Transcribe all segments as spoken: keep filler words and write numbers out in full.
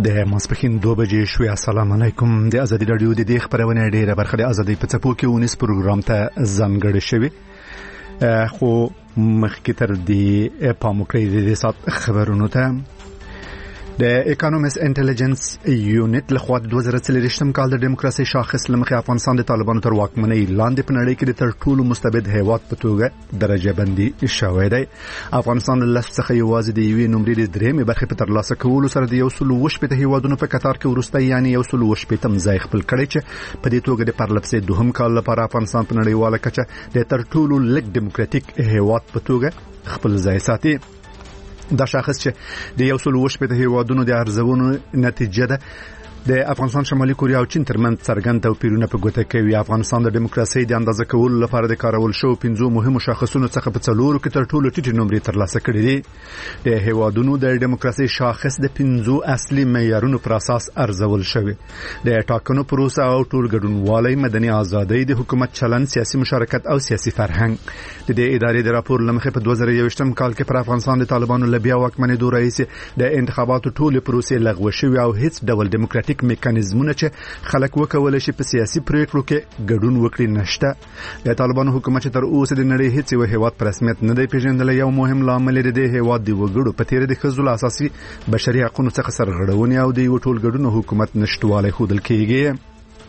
د ماسپخین دوه بجې شوې. السلام علیکم. د ازادي رادیو د دې خبرونه ډیره برخه د ازادي په څپو کې ونیس پروګرام ته ځانګړی شوی، خو مخکې تر دې پاموکړی د سات خبرونو ته د اکانومیس انټيليجنس یونټ لخوا د دوه زره څلوېښتم کال د دیموکراسي شاخص لمخې افغانستان د طالبانو تر واکمنۍ لاندې په نړۍ کې د تر ټولو مستبد هیواد په توګه درجه بندي شوی دی. افغانستان له لس څخه یوازې د یوې نمرې د درېیمې برخې په ترلاسه کولو سره د یو سل اووه شپېته هیوادونو په کتار کې وروستی یعنې یو سل اووه شپېتم ځای خپل کړی، چې په دې توګه د پرلپسې دوهم کال لپاره افغانستان په نړیواله کچه د تر ټولو لږ دیموکراتیک هیواد په توګه خپل ځای ساتي. دا شاخص چې د یو سل اووه شپېته هیوادونو د ارزونو نتیجه ده د افغانستان، شمالي کوریا او چین ترمنځ څرګند توپیرونه په ګوته کوي. افغانستان د دیموکراسي د اندازه کولو لپاره د کارول شو پنځو مهمو شاخصونو څخه په څلورو کې تر ټولو ټیټې نمرې ترلاسه کړې دي. د هیوادونو د دیموکراسي شاخص د پنځو اصلي معیارونو پر اساس ارزول شوی. د ټاکنو پروسه او ټول ګډونوالي، مدني ازادي، د حکومت چلند، سیاسي مشارکت او سیاسي فرهنګ. د دې ادارې د راپور لمخې په دوه زره یوویشتم کال کې پر افغانستان د طالبانو له بیا واکمنېدو راهیسې د انتخاباتو ټولې پروسې لغوه شوې او هیڅ ډول دیموکراتیک میکانیزمونه چې خلک وکولای شي په سیاسي پریکړو کې ګډون وکړي نشته. د طالبانو حکومت چې تر اوسه د نړۍ هیڅ یو هیواد پر رسمیت نه دی پیژندلی، یو مهم لامل د دې هیواد د وګړو په تیر د ښځو له اساسي بشري حقوقو څخه سرغړونې او د یو ټولګډون حکومت نشټوالی ښودل کیږي.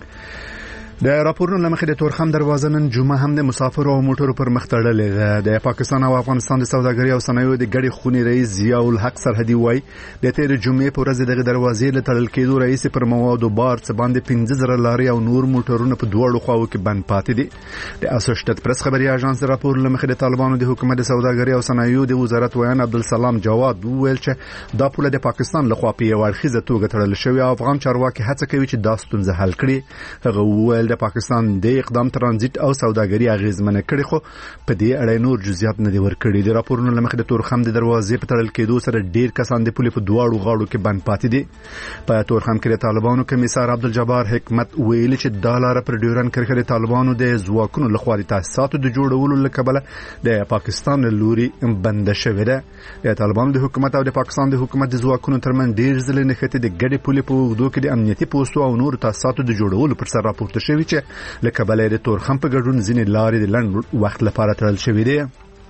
د راپورونو لمخې د تورخم دروازه نن جمعه هم د مسافرو او موټرو پر مخ تړلې ده. د پاکستان او افغانستان د سوداګرۍ او صنایعو د ګډې خونې رئیس ضیاء الحق سرحدي وایي د تیر جمعې په ورځ دغه دروازې له تړل کېدو راهیسې پر موادو بار څه باندې پنځه زره لارې او نور موټرونه په دواړو خواو کې بند پاتې دي. د اسوشیټډ پریس خبري اژانس د راپور لمخې د طالبانو د حکومت د سوداګرۍ او صنایعو د وزارت ویان عبدالسلام جواد وویل چې دا پوله د پاکستان لخوا په یو اړخیزه توګه تړل شوې او افغان چارواکي هڅه کوي چې دا ستونزه حل کړي. هغه وویل د پاکستان د اقدام ترانزیت او سوداګري اغیزمنه کړي، خو په دې اړه نور جزئیات نه دي ورکړي. د راپورونو لمخې د تورخم د دروازې په تړل کېدو سره ډیر کسان د پولې په دواړو غاړو کې بند پاتې دي. په تورخم کې د طالبانو کمیسار عبدالجبار حکمت ویلي چې دا لاره پر ډیورن کرښه د طالبانو د ځواکونو لخوا د تاسیساتو د جوړولو له کبله د پاکستان له لوري بنده شوې ده. د طالبانو د حکومت او د پاکستان د حکومت د ځواکونو ترمنځ ډیر ځلې نښتې د ګډې پولې په اوږدو کې د امنیتي پوستو او نور تاسیساتو د جوړولو پر سر راپورته شوي چې کبله د تورخم په ګډون ځینې لارې د لنډ وخت لپاره تړل شوې دي.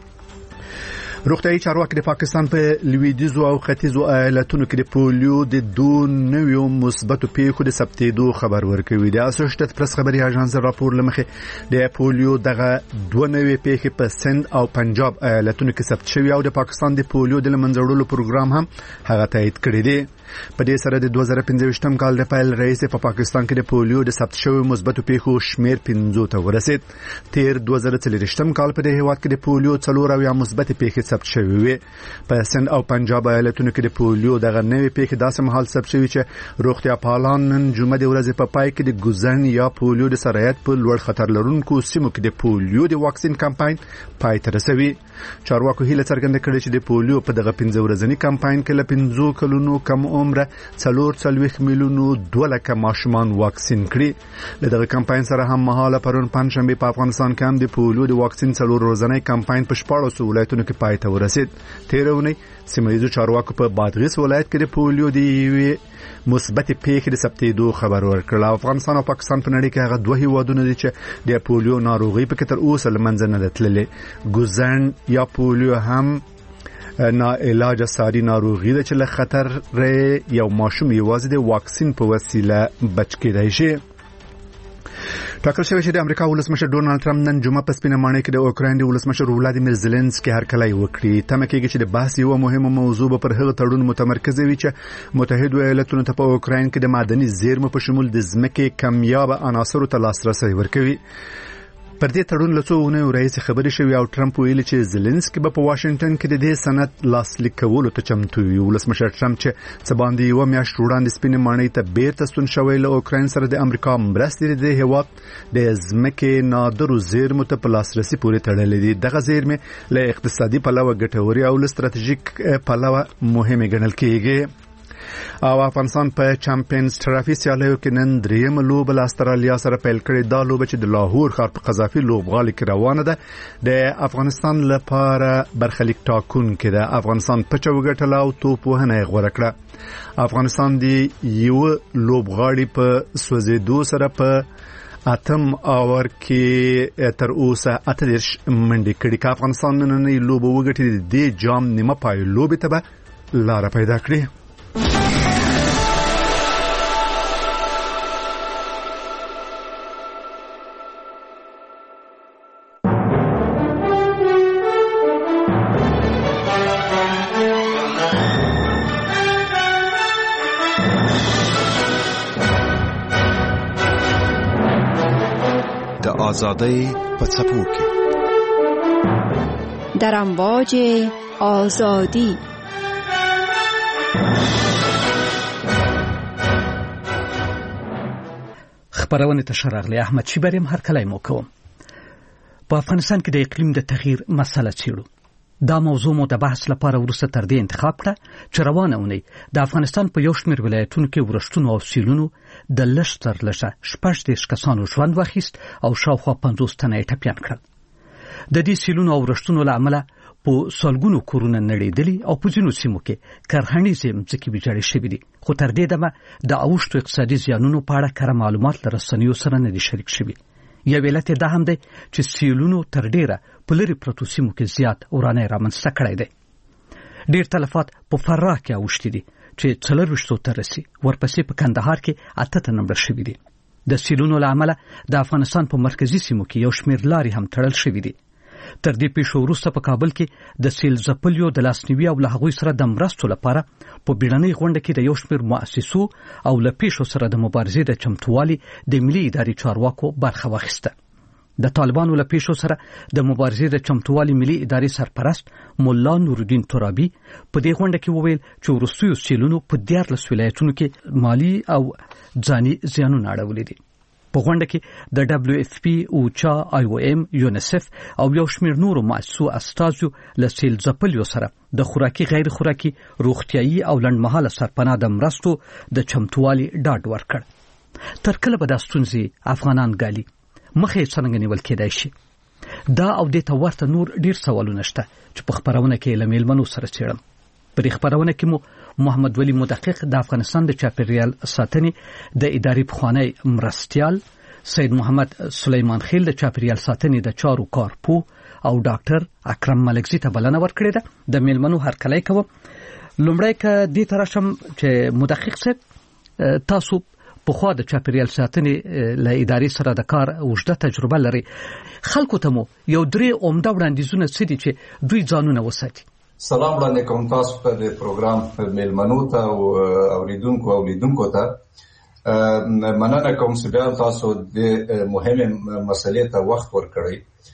روغتیايي چارواکي د پاکستان په لویدیځو او ختیځو ایالتونو کې د پولیو د دوه نویو مثبتو پیښو د ثبتېدو خبر ورکوي. د اسوشیټډ پریس خبري اژانس راپور لمخې د پولیو دغه دوه نوې پیښې په سند او پنجاب ایالتونو کې ثبت شوي او د پاکستان د پولیو د منځ وړلو پروګرام هم هغه تایید کړی دی. په دې سره د دوه زره پنځه کال د پیل رئیس په پاکستان کې د پولیو د ثبت شوی مثبتو پیښو شمیر پنځو ته ورسید. تیر دوه زره څلوېښتم کال په دې هیواد کې د پولیو څلور او یا مثبت پیښې ثبت شوی وي. په سند او پنجاب ایالتونو کې د پولیو دغه نوې پیښې داسې مهال ثبت شوی چې روغتیا پالان نن جمعه د ورځې په پای کې د ګوزن یا پولیو د سرایت په لوړ خطر لرونکو سیمو کې د پولیو د واکسین کمپاین پای ته رسوي. چارواکو هیله څرګنده کړې چې د پولیو په دغه پنځه ورځنی کمپاین کې له پنځو کلونو کم عمره څلور څلوېښت میلیونو دوه لکه ماشومان واکسین کړي. له دغه کمپاین سره هم مهاله پرون پنجشنبه په افغانستان کې هم د پولیو د واکسین څلور ورځنی کمپاین په شپاړسو ولایتونو کې پای ته ورسید. تېره اونۍ سیمه ییزو چارواکو په بادغیس ولایت کې د پولیو د یوې مثبت پیښې د ثبتېدو خبر ورکړ. افغانستان او پاکستان په نړۍ کې هغه دوه هیوادونه دي چې د پولیو ناروغي په کې تر اوسه له منځه نه ده تللې. ګوزن یا پولیو هم نا علاج ساری ناروغي ده چې له خطر یو ماشوم یوازې د واکسین په وسیله بچ کېدای شي. ټاکل شوی چې د امریکا ولسمشر ډونالد ټرمپ نن جمعه په سپینه ماڼۍ کې د اوکراین د ولسمشر ولادیمیر زيلنسکي هرکلی وکړي. تمه کېږي چې د بحث یو مهمه موضوع به پر هغه تړون متمرکز وي چې متحده ایالاتونو ته په اوکراین کې د معدني زیرمو په شمول د ځمکې کمیاب عناصرو ته لاسرسی ورکوي. پر دې تړون له څو اونیو راهیسې خبرې شوې او ټرمپ ویلي چې زيلنسکي به په واشنگټن کې د دې سند لاسلیک کولو ته چمتو وي. ولسمشر ټرمپ چې څه باندې یوه میاشت وړاندې سپینې ماڼۍ ته بیرته ستون شوی له اوکراین سره د امریکا مرستې د هیواد د ځمکې نادرو زیرمو ته په لاسرسي پورې تړلې دي. دغه زیرمې له اقتصادي پلوه ګټورې او له ستراتیژیک پلوه مهمې ګڼل کېږي. او افغانستان په چمپیونز ټرافي سیالیو کې نن دریم لوبه له استرالیا سره پیل کړې. دا لوبه چې د لاهور ښار په قذافي لوبغالي کې روانه ده د افغانستان لپاره برخلیک ټاکونکې ده. افغانستان په چوکټه لاو توپ وهنه غوړه کړه. افغانستان دی یو لوبغاړي په سوځېدو سره په اتم اور کې تر اوسه اتلش منډي کړي. که افغانستان نن لوبه وګټي د جام نیمه پای لوبه ته به لار پیدا کړي. آزادی په څپو کې در امواج آزادی. خبرونه تشرغلی احمد شیبریم هر کله مو کوم. په افغانستان کې د اقلیم د تغییر مسله چیرو. دا موضوع مو د بحث لپاره ورسته تر دې انتخاب کړه چې روانه ونی د افغانستان په یو شمېر ولایتونو کې ورښتونو او سیلونو د لږ تر لږه شپږ دېرش کسانو ژوند واخیست او شاوخوا پنځوس تنه یې ټپیان کړل. د دې سیلونو او ورښتونو له امله په سلګونو کورونه نړېدلي او په ځینو سیمو کې کرهڼیزې مځکې ویجاړې شوې دي. خو تر دې دمه د اوښتو اقتصادي زیانونو په اړه کره معلومات له رسنیو سره نه دي شریک شوي. یو علت دا هم دی چې سیلونو تر ډیره په لرې پرتو سیمو کې زیات ورانه رامنځته کړی دی. ډیر تلفات په فراه کې اوښتي دي چې څلرویشتو ته رسي. ورپسې په کندهار کې اته تنه مړه شوي دي. د سیلونو له امله د افغانستان په مرکزي سیمو کې یو شمېر لارې هم تړل شوي دي. تر دې پیښو وروسته په کابل کې د سیل ځپلیو د لاسنیوي او له هغوی سره د مرستو لپاره په بیړنۍ غونډه کې د یو شمېر مؤسسو او له پیښو سره د مبارزې د چمتووالي د ملي ادارې چارواکو برخه واخیسته. د طالبانو له پیښو سره د مبارزې د چمتووالي ملي ادارې سرپرست مولا نورالدین ترابي په دې غونډه کې وویل چې وروستیو سیلونو په دیارلس ولایتونو کې مالی او ځاني زیانونه اړولي دي. په غونډه کې د دبليو اف پی او چا آی او ام یونیسف او یو شمېر نورو مؤسسو استازو له سیل ځپلیو سره د خوراکي غیر خوراکي روغتيایي او لنډمهاله سرپناه د مرستو د چمتووالي ډاډ ورکړ. تر کله به دا ستونزې افغانان ګالي؟ مخې څنګه نیول کېدای شي؟ دا او د ته ورته نور ډیر سوالونه شته چې په خبرونه کې له میلمنو سره څېړم. په خبرونه کې مو محمد ولی مدقق د افغانستان د چاپیریال ساتنې د ادارې پخوانی مرستیال، سید محمد سلیمان خیل د چاپیریال ساتنې د چارو کارپو او ډاکټر اکرم ملکزی ته بلنه ورکړې ده. د میلمنو هرکلی کوم. لومړی که دې ته راشم چې مدقق صاحب تاسو په خوا د چاپیریال ساتنې له ادارې سره د کار اوږده تجربه لري. خلکو ته مو یو درې عمده وړاندیزونه څه دي چې دوی ځانونه وساتي؟ سلام وړاندې کوم تاسو ته د پروګرام میلمنو ته او اوریدونکو او لیدونکو ته. مننه کوم چې بیا تاسو د مهمه مسلې ته وخت ورکړی.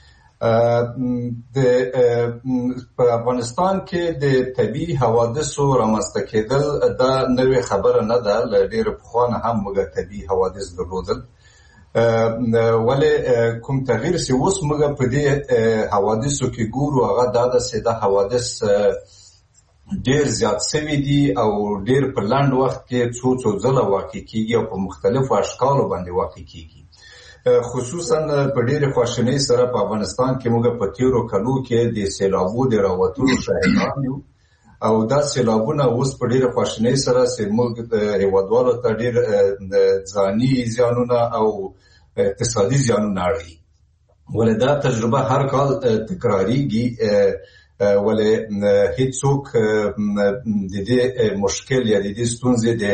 د په افغانستان کې د طبي حوادثو رامنځته کېدل دا نوې خبره نه ده. له ډېر پخوانه هم موږ طبي حوادث درلودل، ولې کوم تغییر چې اوس موږ په دې حوادثو کې ګورو هغه دا ده چې دا حوادث ډېر زیات شوي دي او ډېر په لنډ وخت کې څو څو ځله واقع کېږي او په مختلفو اشکالو باندې واقع کېږي. خصوصا په ډېرې خواشینۍ سره په افغانستان کې موږ په تیرو کلو کې د سیلابو د راوتلو شاهدان یو او دا سیلابونه اوس په ډېره خواشینۍ سره چې موږ هېوادوالو ته ډېر ځاني زیانونه او اقتصادي زیانونه اړوي. ولې دا تجربه هر کال تکراریږي، ولې هیڅوک د دې مشکل یا د دې ستونزې د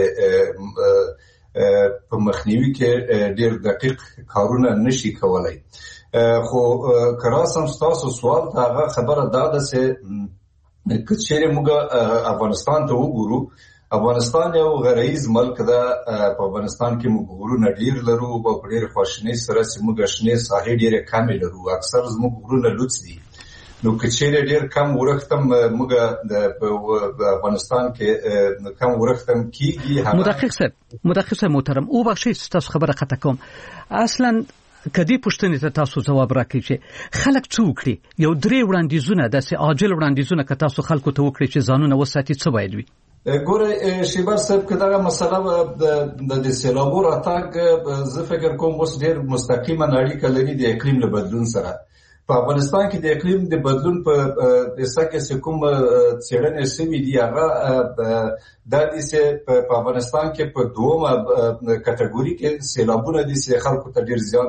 په مخنیوي کې ډېر دقیق کارونه نشي کولای. خو که راسم ستاسو سوال ته هغه خبره دا ده چې که چیرې موږ افغانستان ته وګورو، افغانستان یو غرایز ملک ده. په افغانستان کې موږ غرونه ډېر لرو او په ډېرې خواشینۍ سره چې موږ شنې ساحې ډېرې کمې لرو. اکثر زموږ غرونه لوڅ دي. نو که چیرې ډېر کم ورښتم موږ د افغانستان کې کم ورښتم کېږي. مدقق صاحب مدقق صاحب محترم، او بخښئ ستاسو خبره قطع کوم. اصلا کدی پوښتنې ته تاسو جواب راکړئ چې خلک څه وکړي. یو درې وړاندیزونه داسې عاجل وړاندیزونه که تاسو خلکو ته وکړئ چې ځانونه وساتي څه باید وي؟ ګوره شیبر صاحب که دغه مسله د سیلابو راتګ زه فکر کوم اوس ډېر مستقیمه اړیکه لري د اقلیم له بدلون سره. په افغانستان کې د اقلیم د بدلون په دسه کې کوم څېړنې شوي دي هغه دا دي چې په افغانستان کې په دومره کټګوري کې سیلابونه دي چې خلکو ته ډېر زیان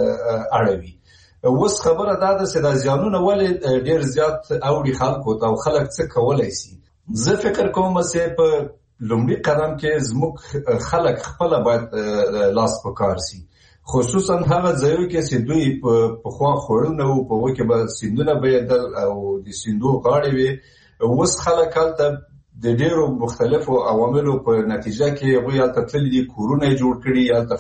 اړوي. اوس خبره دا ده چې دا زیانونه ولې ډېر زیات اوړي خلکو ته او خلک څه کولی شي. زه فکر کوم چې په لومړي قدم کې زموږ خلک خپله باید لاس په کار شي، خصوصا هغه ځایو کې چې دوی پخوا خوړونه وو، په هغو کې به سیندونه بهېدل او د سیندو غاړې وې. اوس خلک هلته د ډېرو مختلفو عواملو په نتیجه کې هغوی هلته تللي دي، کورونه یې جوړ کړي، هلته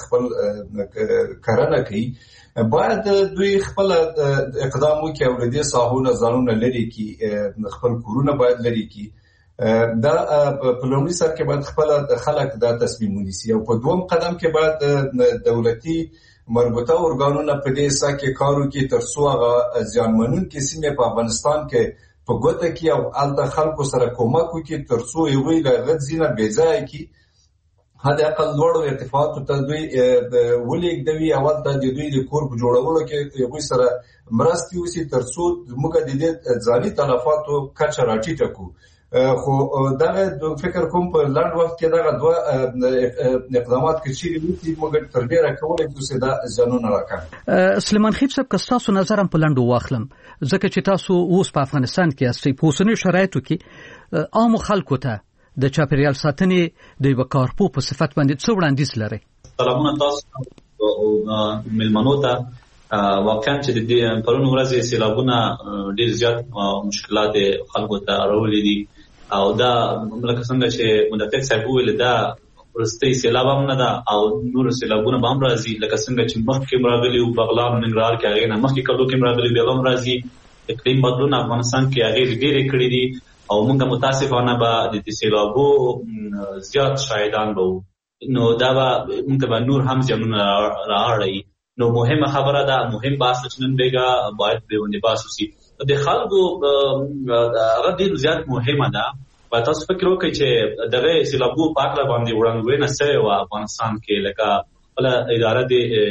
خپل کرنه کوي. باید دوی خپل اقدام وکړي او له دې ساحو نه ځانونه لرې کړي، خپل کورونه باید لرې کړي. دا په لومړي سر کې باید خپل خلک دا تصمیم ونیسي، او په دوم قدم کې باید دولتي مربوطه ارګانونه په دې سا کې کار وکړي تر څو هغه زیانمنونکې سیمې په افغانستان کې په ګوته کړي او هلته خلکو سره کومک وکړي تر څو هغوی له هغه ځای نه بېځایه کړي، حد اقل لوړو ارتفاعاتو ته دوی ولېږدوي او هلته د دوی د کور په جوړولو کې هغوی سره مرستې وشي تر څو موږ د دې ځاني تلفاتو کچه راټیټه کړو. خو دغه فکر کوم په لنډ وخت کې دغه دوه اقدامات کې چیرې وکړي موږ تر ډېره کولی شو چې دا زیانونه راکړي. سلیمان خېب صاحب، که ستاسو نظر هم په لنډو واخلم، ځکه چې تاسو اوس په افغانستان کې یاستئ، په اوسنیو شرایطو کې عامو خلکو ته د چاپېریال ساتنې د یوه کارپو په صفت باندې څه وړاندیز لرئ؟ سلامونه تاسو او مېلمنو ته. واقعا چې د دې پرون ورځې سیلابونه ډېر زیات مشکلات خلکو ته اړولي دي، او دا لکه څنګه چې مدافع صاحب وویل دا وروستی سیلاب هم نه ده او نور سیلابونه به هم راځي، لکه څنګه چې مخکې هم راغلي وو بغلان ننګرهار کې، هغې نه مخکې کلو کې هم راغلي، بیا هم راځي. اقلیم بدلون افغانستان کې هغې ډېرې کړي دي او موږ متاسفانه به د دې سیلابو زیات شاهدان به وو، نو دا به موږ به نور هم زیانونه رااړوي. نو مهمه خبره ده، مهم بحث چې نن بیګا باید باندې بحث وشي. د خلکو هغه ډېر زیات مهمه ده. باید تاسو فکر وکړئ چې دغه سیلابو په هکله باندې وړاندوینه سوې وه افغانستان کې، لکه خپله اداره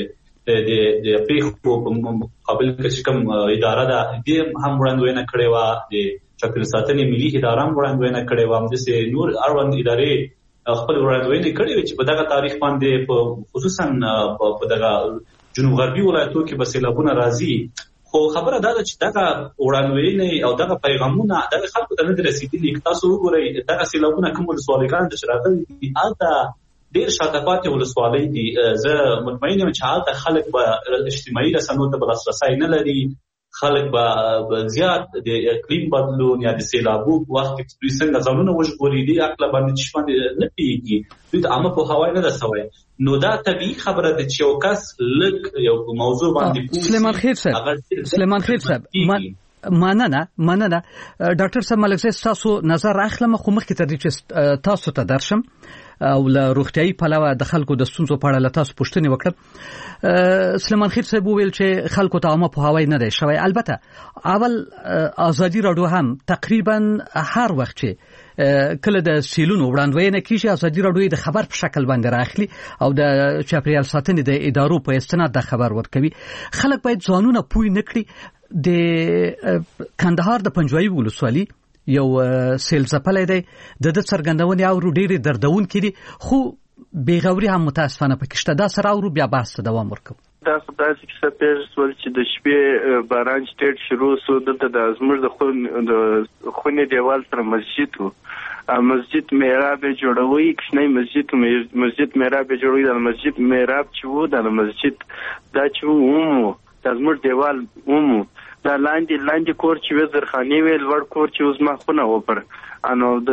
د پېښو په مقابل کې چې کوم اداره ده دې هم وړاندوینه کړې وه، د چاپېریال ساتنې ملي اداره هم وړاندوینه کړې وه، همداسې نور اړوند ادارې خپل وړاندوینې کړې وې چې په دغه تاریخ باندې په خصوصا په دغه جنوب غربي ولایتو کې به سیلابونه راځي. خو خبره دا ده چې دغه وړاندوینې او دغه پیغامونه دغه خلکو ته نه دي رسېدلي. که تاسو وګورئ دغه سیلابونه کوم ولسوالیګانو ته چې راغلي دي هلته ډېر شاته پاتې ولسوالۍ دي. زه مطمئن یم چې هلته خلک به اجتماعي رسنیو ته به لاسرسی نه لري، خلک به زیات د اقلیم بدلون یا د سیلابو په وخت کې دوی څنګه ځانونه وژغوري دې عقله باندې چې باندې نه پوهېږي، دوی ته عامه پوهاوی نه ده سوی. نو دا طبیعي خبره ده چې یو کس لږ یو موضوع باندې سلیمان خېب صاحب سلیمان خېب صاحب مننه مننه ډاکټر صاحب ملک صاحب تاسو نظر اخلم، خو مخکې تر دې چې تاسو ته درشم او له روغتیايي پلوه د خلکو د ستونزو په اړه له تاسو پوښتنې وکړم. سلیمان خېب صاحب وویل چې خلکو ته عامه پوهاوی نه دی شوی. البته اول ازادي راډیو هم تقریبا هر وخت چې کله د سیلونو وړاندوینه کیږي ازادي راډیو د خبر په شکل باندې راخلي او د چاپېریال ساتنې د ادارو په استناد د خبر ورکوي. خلک باید ځانونه پوه نه کړي. د کندهار د پنجوایي ولسوالي یو سیل ځپلی دی، د ده څرګندونې اورو ډېرې دردونکې دي، خو بېغوري هم متاسفانه پکې شته. دا سره اورو بیا بحث ته دوام ورکوو. دا خو داسې کیسه پېښ شول چې د شپې باران چې ډېر شروع شو، دلته د زموږ د خونې دیوال سره مسجد و، مسجد محراب یې جوړوي، کوچنی مسجد مسجد محراب یې جوړوي. د مسجد محراب چې و د مسجد دا چې و هم و دا زموږ دیوال هم و، دا لاندې لاندې کور چې وې زرخانې وې، لوړ کور چې و زما خونه و پر نو د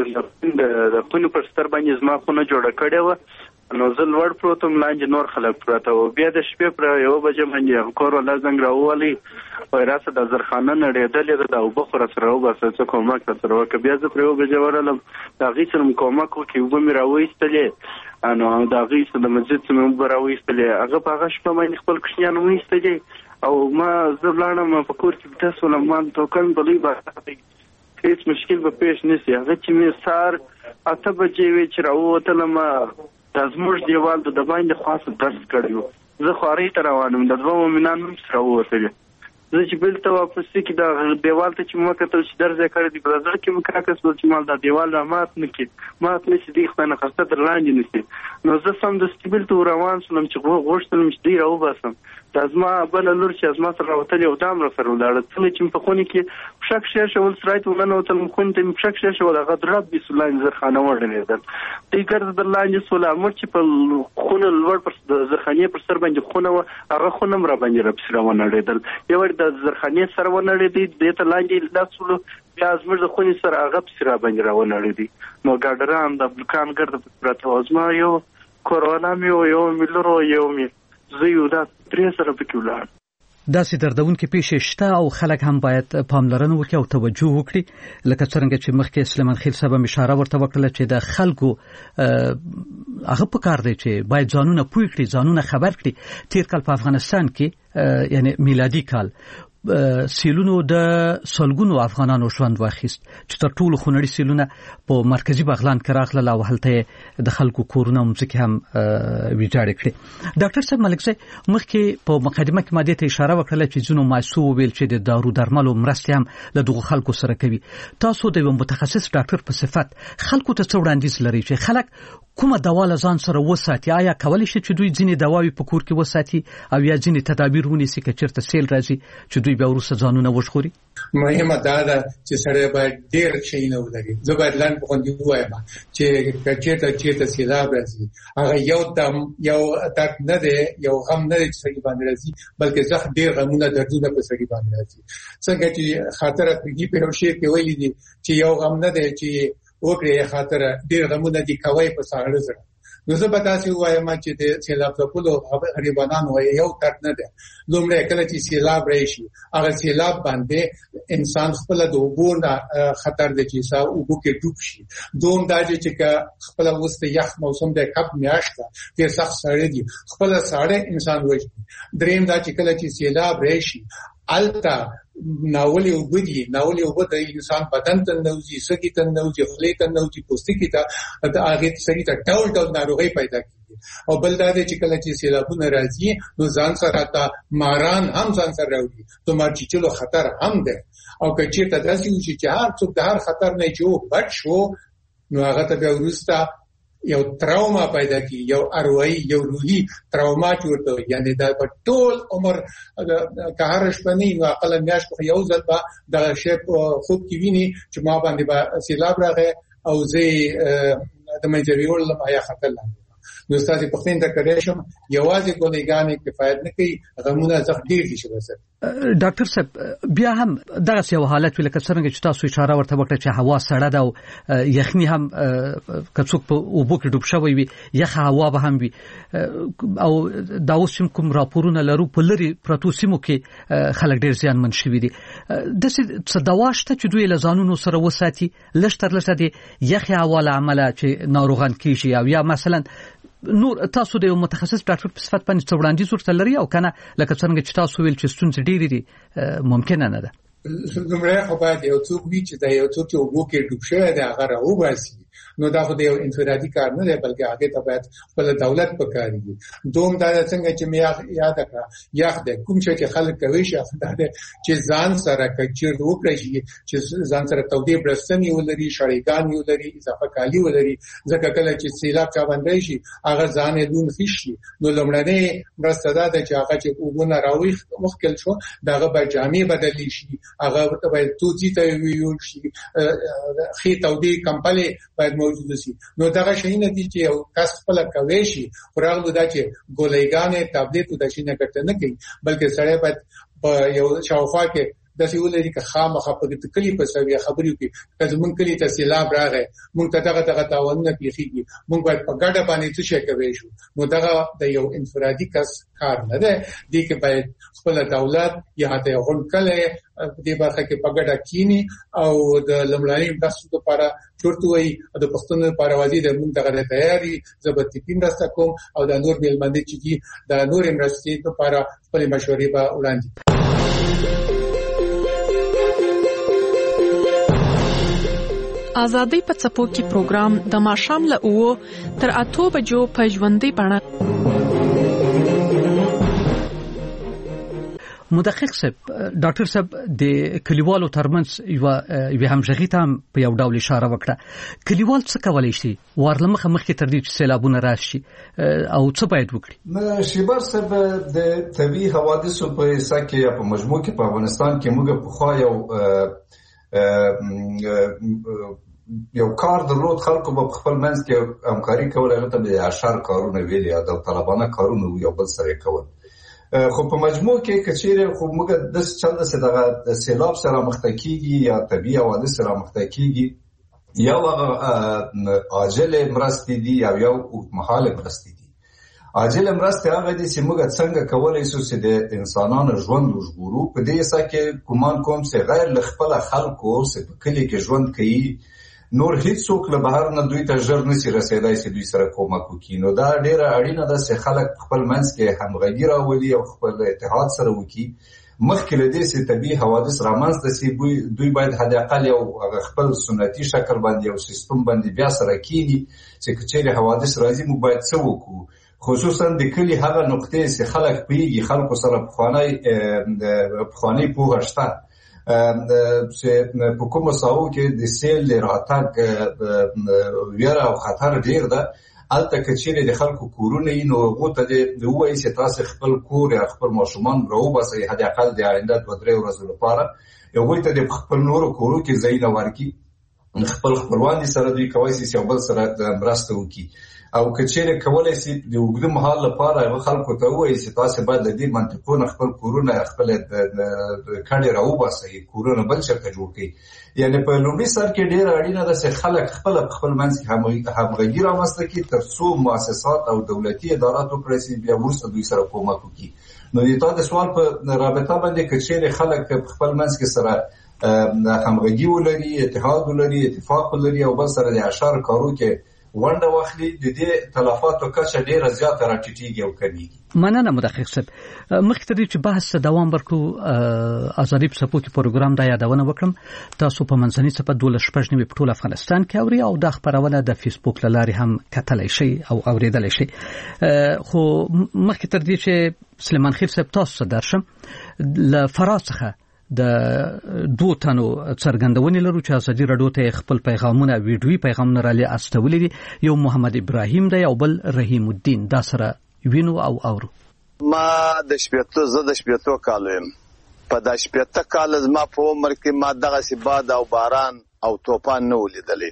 خونې پر ستر باندې زما خونه جوړه کړې وه، نو زه لوړ پروت وم، لاندې نور خلک پراته وو. بیا د شپې پر یوه بجې باندې کور والا زنګ راوولی، وایي راسه دا زرخانه نړېدلې ده، دا اوبه خو راسره وباسه، څه کومک راسره وکړه. بیا زه پر یوه بجې ورغلم، د هغې سره مې کومک وکړي، اوبه مې راوایستلې، نو د هغې سره د مسجد څخه مې اوبه راوایستلې، هغه په هغه شپه باندې خپل کوچنیان وایستلې او ما زه ولاړم په کور کې بېده شولم، ما توکل په لوی بازار دی هېڅ مشکل به پیښ نه شي. هغه چې مې سهار اته بجې وی چې راووتلم د زموږ دیوال د باندې خاصه درس کړو زه خواري ته روانم د دوه مؤمنان هم سره ووتل زه چې بلته واپس کې دا دیوال ته چې مکه ته چې درځه کړی دی برادر کې مکاکس ول چې مال دا دیوال را مات نکي مات نشي دی خو نه خسته در لاندې نشي نو زه سم د سټیبل ته روان شوم چې غوښتلم چې دی راو باسم د ازما بل لور چې ازما سره راوتل یو دام را سره ولاړ څنګه چې په خوني کې شک شې شول سرایت ونه نو تل خون ته شک شې شول هغه درب بسلان زرخانه ورنه ده دی ګرځ در لاندې سول امر چې په خونه لور پر زرخانه پر سر باندې خونه هغه خونه مر باندې رب سره ونه لري یو د زرخانه سره ونړې دي د ته لاندې لاسولو بیا زموږ د خوني سره هغه سره باندې راونړې دي نو ګاډران د بلکان ګرځ پرته ازما یو کورونا مې یو ملرو یو مې زیو دا ترې سره پکې ولاړ داسې دردونکې پیښې شته او خلک هم باید پاملرنه وکړي او توجه وکړي لکه څنګه چې مخکې سلیمان خیل صاحب اشاره ورته وکړه چې د خلکو هغه په کار دی چې باید ځانونه پوه کړي ځانونه خبر کړي تیر کال په افغانستان کې یعنی میلادي کال سیلونو د سلګونو افغانانو ژوند واخیست چې تر ټولو خونړي سیلونه په مرکزی بغلان کې راغله او هلته د خلکو کورونه مځکه هم ویجاړ کړي ډاکټر صاحب ملک صاحب مخکې په مقدمه کې ماده ته اشاره وکړه چې ځینو ماسو ویل چې د دارو درملو مرستې هم له دغه خلکو سره کوي تاسو د یو متخصص ډاکټر په صفت خلکو ته څه وړاندیز لري چې خلک کومه دوا لزان سره وساتي آیا کولی شي چې دوی ځینې دواوی په کور کې وساتي او یا ځینې تدابیر ونیسي چې چیرته سیل راځي چې دوی به ورسره ځانونه وژغوري مهمه دا ده چې سره باید ډیر شي نه ولري زه باید لاندې باندې وایم چې چیرته چیرته سیلاب راځي هغه یو دم یو درد نه دی یو غم نه دی چې سړي باندې راځي بلکې ځخ ډیر غمونه دردونه په سړي باندې راځي څنګه چې خاطر په دې په شی کې ویلي دي چې یو غم نه دی چې وکړي خاطر ډیر غمونه دي کوي په ساړه زړه نو زه به تاسو وایم چې د سیلاب ټکولو غریبانو یو درد نه دی لومړی کله چې سیلاب راشي هغه سیلاب باندې انسان خپل د وګور نه خطر دی چې سا وګو کې ډوب شي دوم دا چې خپل وسته یخ موسم د کپ میاشت ته سخت سړی دی خپل سړی انسان وځي دریم دا چې کله چې سیلاب راشي التا ناولي وګړي ناولي وګړي د انسان بدن ته نوځي سګي ته نوځي خلی ته نوځي پوستکی ته د هغه سړي ته ټول ټول ناروغي پیدا کیږي او بل دا چې کله چې سیلابونه راځي نو ځان سره تا ماران هم ځان سره راوړي ته مارچ چلو خطر هم ده او که چیرته داسې وي چې هر څوک د هر خطر نه جو بچ شو نو هغه ته بیا ورسته یو تراوما پیدا کی یو اروایی یو روحي تراوما جوړته یعنی دا په ټول عمر که هر شپنی نو عقل میاش په یو ځل با د شپ خوب کې ویني چې ما باندې با سیلاب راغی او زه د منځویول لمایا خطر لاندې نو تاسو په خپل د کریشم یوازې ګونګانې کفایت نه کوي غمونه ځخ ډیر دي شوسه ډاکټر صاحب بیا هم دغه یو حالت ویل کڅرنګ چې تاسو اشاره ورته وکړه چې هوا سړه ده او یخني هم کڅوک په اوبو کې ډوب شوی وي یخ هوا به هم وي او دا اوس کوم راپورونه لرو په لري پروتو سیمو کې خلک ډیر زیان من شوی دي د څه دواشته چې دوی لزانونو سره وساتي لشتر لشته دي یخ هوا له عمله چې ناروغان کیږي او یا مثلا نور تاسو د متخصص ډاکټر په صفت باندې وړاندیز ورته لري او کنه لکه څنګه چې تاسو ویل چې ستونزې ډېرې دي ممکن نه ده لومړی خو باید یو څوک وي چې دا یو څوک چې وګو کې ډوب شوی دی هغه راوباسي نو دا خو د یو انفرادي کار نه دی بلکې هغه ته باید خپل دولت پکاري دوم دا څنګه چې مې یاد کړه یاخ د کوم چې خلک کوي شي دا چې ځان سره کچیر وکړي چې ځان سره تودې برستنی ولري شړېګان ولري اضافه کالی ولري ځکه کله چې سیلاب چا باندې شي هغه ځان یې لون خشي نو لمړنۍ برسته دا چې هغه چې وګونه راوي مخکل شو داغه به جامع بدلی شي هغه باید توتی ته ویول شي خې تودې کمپلې باید موجود شي نو دا شي نه دي چې یو کس خپل کوي شي خورغلو دا چې ګولېګانې تابلیت د شي نه کټ نه کوي بلکې سړی باید په یو شاوخوا کې د سیولې کې خامخه په دې کلی په سوي خبرې کوي چې مونږ کلی ته سیلاب راغی مونږ ته دغه دغه تاونه پیخيږي مونږ باید په ګډه باندې څه شي کوي شو نو دغه د یو انفرادي کس کار نه ده دي کې باید خپل دولت یا ته غون کله دې برخه کې په ګډه کینی او د لمړنۍ تاسو لپاره چورتوي د پښتون لپاره وادي د مونږ دغه تیاری زبرتي پین راسته کوم او د نور ملمنې چې د نور مرستې لپاره خپل مشورې به وړاندې ازادي په څپو کې پروګرام د ماښام له اوو تر اتو بجو په ژوندۍ بڼه. مدقق صاحب ډاکټر صاحب د کلیوالو ترمنځ یو یو همغږي ته په یو ډول اشاره وکړه. کلیوال څه کولای شي ورلمخه مخکې تر دې چې سیلابونه راشي او څه باید وکړي؟ شیبر صاحب د طبي حوادثو په حصہ کې په مجموع کې په افغانستان کې موږ په خو یو یو کار درلود. خلکو په خپل منځ کې همکاري کوله، هغه ته د اشار کارونه ویل یا د طالبانه کارونه یو بل سره کول. خو په مجموع کې کچېره خو موږ د چل د دغه سیلاب سره مخته کیږي یا طبي حوادث سره مخته کیږي، یو هغه عاجل مرستې دي او یو اوږدمهاله مرستې دي. عاجل مرستې هغه دي چې موږ څنګه کولای شو چې د انسانانو ژوند وژغورو. په دې ځکه کې ګمان کوم چې غیر ل خپل خلکو چې په کلی کې ژوند کوي نور هیڅوک له بهر نه دوی ته ژر نشي رسیدای چې دوی سره کومک وکړي. نو دا ډیره اړینه ده چې خلک خپل منځ کې همغږي راولي او خپل اتحاد سره وکړي. مخکې له دې چې طبي حوادث رامنځته شي دوی باید حداقل یو خپل سنتي شکل باندې یو سیستم باندې بیا سره کینی چې کچېره حوادث راځي موږ باید څه وکړو. خصوصا د کلی هغه نقطې چې خلک پیږي خلکو سره پخوانی پخوانی پوهه شته چې په کومه ساو کې د سیل راتګ ویره او خطر ډیر ده. الته کچېره د خلکو کورونه نو غوته د وایي چې تاسو خپل کور یا خپل ماشومان راوباسي هدا اقل د آینده دوه درې ورځې لپاره یو وایي ته د خپل نور کورو کې ځای نه ورکی خپل خپلوان سره دوی کوي چې یو بل سره مرسته وکړي. او کچېره کولای شي د وګړو مهال لپاره هغه خلکو ته وایي چې تاسو باید د دې منطقونو خپل کورونه خپل کډې راوباسي کورونه بل څه جوړ کړي. یعنی په لومړي سر کې ډېر اړینه ده چې خلک خپل خپل منځ کې همغږي رامنځته کړي تر څو مؤسسات او دولتي ادارات وکړي چې بیا وروسته دوی سره کومک وکړي. نو د تا د سوال په رابطه باندې کچېره خلک خپل منځ کې سره همغږي ولري، اتحاد ولري، اتفاق ولري او بل سره د اشار کارو کې ونده واخلي د دې تلفاتو کچه ډیره زیاته راټیټیږي او کمیږي. مننه مدقق صاحب. مخکې تر دې چې بحث دوام ورکړو ازادي په څپو کې پروګرام دا یادونه وکړم تاسو په منځني څپه دولس شپږ نوي په ټول افغانستان کې اوري او د خبرونه د فیسبوک لارې هم کتلای شي او اوریدلای شي. خو مخکې تر دې چې سلیمان خیل صاحب تاسو درشم ل فراس څخه د دوه تنو څرګندونې لرو چې ازادي رادیو ته خپل پیغامونه ویډیوي پیغامونه را لېږلي دي. یو محمد ابراهیم دی او بل رحیم الدین. دا سره وینو او اورو. ما د شپېتو زه د شپېتو کالو یم. په د شپېته کال زما په عمر کې ما دغه سی باد او باران او توپان نه ولیدلې.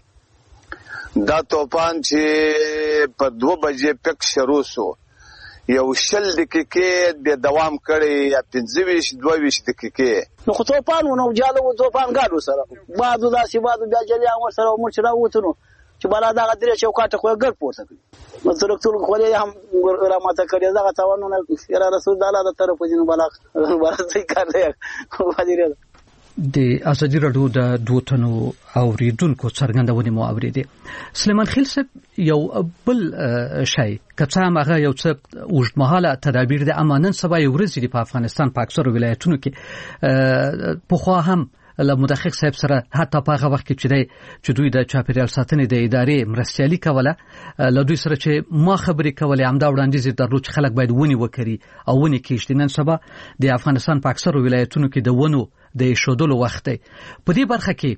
دا توپان چې په دوه بجې پک شروع شو یو شل دقیقې د دوام کړي یا پنځه ویشت دوه ویشت دقیقې نو خو توپان ونه جالو توپان ګاډو سره بعضو داسې بعضو بیا جلیا ور سره عمر چې راووتنو چې بلا دغه درې چوکاټه خو ګر پورته کړي مزرک ټول خو یې هم راماته کړی دغه تاوانونه را رسول الله د طرف جن بلا ورته کار دی وادي د ازادي رادیو د دوه تنو اوریدونکو څرګندونې مو اوریدې. سلیمان خیل صاحب یو بل شای کڅه هغه یو څه اوږدمهاله تدابیر د امانن سبا یو ورځ په افغانستان په اکثر ولایتونو کې په خو هم له مدقق صاحب سره حتی په هغه وخت کې چې چې دوی د چاپیریال ساتنې د ادارې مرستيالي کوله له دوی سره چې ما خبرې کولې همدا وړاندیز درلود چې خلک باید ونی وکړي او ونی کېشت. نن سبا د افغانستان په اکثر ولایتونو کې د ونو د شودلو وخت دی. په دې برخه کې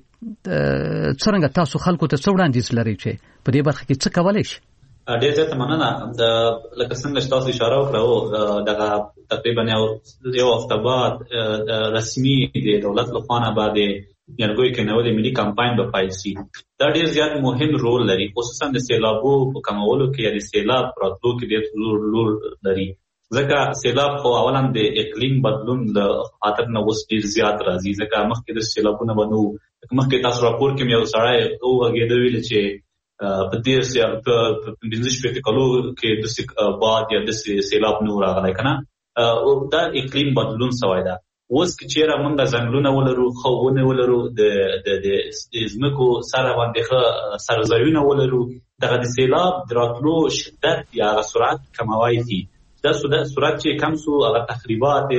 څنګه تاسو خلکو ته څو وړاندیز لرئ چې په دې برخه کې څه کولای شي؟ ډېر زیات مننه. د لکه څنګه چې تاسو اشاره وکړو دغه تقریبا یو یو هفته بعد رسمي د دولت لخوا نه باندې یانګوي کې نوې ملي کمپاین به پایل شي. دا ډېر زیات مهم رول لري خصوصا د سیلابو په کمولو کې یا د سیلاب راتلو کې ډېر رول لري ځکه سیلاب خو اولا د اقلیم بدلون د خاطر نه اوس ډېر زیات راځي ځکه مخکې د سیلابونو ونو مخکې تاسو راپور کې یو سړی او هغه د ویل چې په دې سیال په پنځه شپږ کالو کې د باد یا د سیلاب نور راغلی کنه او دا اقلیم بدلون سوای دا. اوس چې چیرې موږ ځنګلونه ولرو خو ونه ولرو د د زمکو سره باندې سرزایونه ولرو دغه د سیلاب دراتلو شدت یا سرعت کموي دي. دا سرعت چې کم سو هغه تخریبات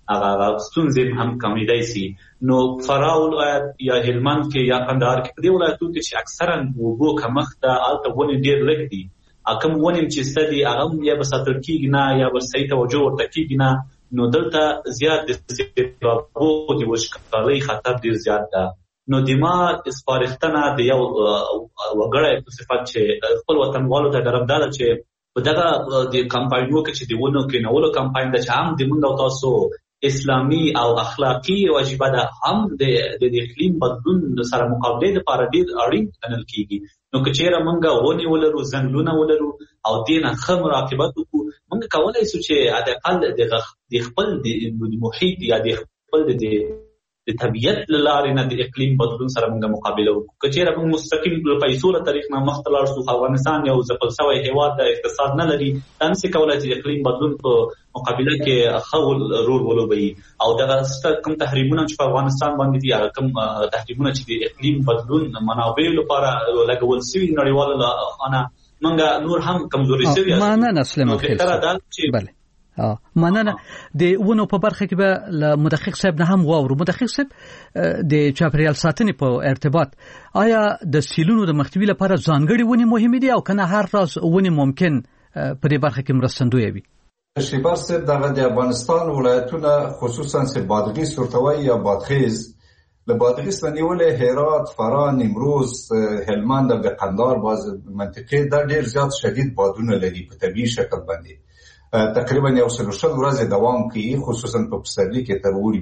هغه ستونزې هم کمیدای شي. نو فراه ولایت یا هلمند کې یا کندهار کې په دې ولایتونو کې چې اکثرا اوبو کمښت ده، هلته ونې ډېر لږ دي. کوم ونې چې شته دي هغه یا به ساتل کېږي نه یا به صحیح توجه ورته کېږي نه، نو دلته زیات د سیلابو د وچکالۍ خطر ډېر زیات ده. نو د ما سپارښتنه د یو وګړی په صفت چې خپل وطنوالو ته ډرم ده چې په دغه د کمپاینونو کې چې د ونو کېنولو کمپاین ده چې هم د موږ او تاسو اسلامي او اخلاقي واجبه ده، هم د اقلیم بدلون سره مقابله لپاره ډېر اړین ګڼل کېږي. نو که چېرې موږ ونې ولرو، ځنګلونه ولرو او دې نه ښه مراقبت وکړو، موږ کولی شو چې حداقل د خپل د محیط یا د خپل د د طبیعت له لارې نه د اقلیم بدلون سره موږ مقابله وکړو. که چېرې موږ مستقیم په پیسو له طریق نه مخته لاړ شو، افغانستان یو ځپل شوی هېواد دی، اقتصاد نه لري، دا نشي کولی چې د اقلیم بدلون په مقابله کې ښه رول ولوبوي. او دغه کوم تحریمونه چې په افغانستان باندې دي، هغه کوم تحریمونه چې د اقلیم بدلون منابعو لپاره لګول شوي نړیواله خانه، موږ نور هم کمزوري شوي. مننه سلیمان خیل. بله مننه. د ونو په برخه کې به له مدقق صاحب نه هم واورو. مدقق صاحب، د چاپیریال ساتنې په ارتباط آیا د سیلونو د مخنیوي لپاره ځانګړي ونې مهمې دي او کنه هر راز ونې ممکن په دې برخه کې مرستندوی وي؟ شیبر صاحب، دغه د افغانستان ولایتونه خصوصا چې بادغیس ورته یا بادغیس، له بادغیس نه نیولې هرات، فراه، نیمروز، هلمند او قندهار باز منطقې دا ډېر زیات شدید بادونه لري په طبیعي شکل باندې. تقریبا یو سل شل ورځې دوام کوي، خصوصا په پسرلي کې تر اوړي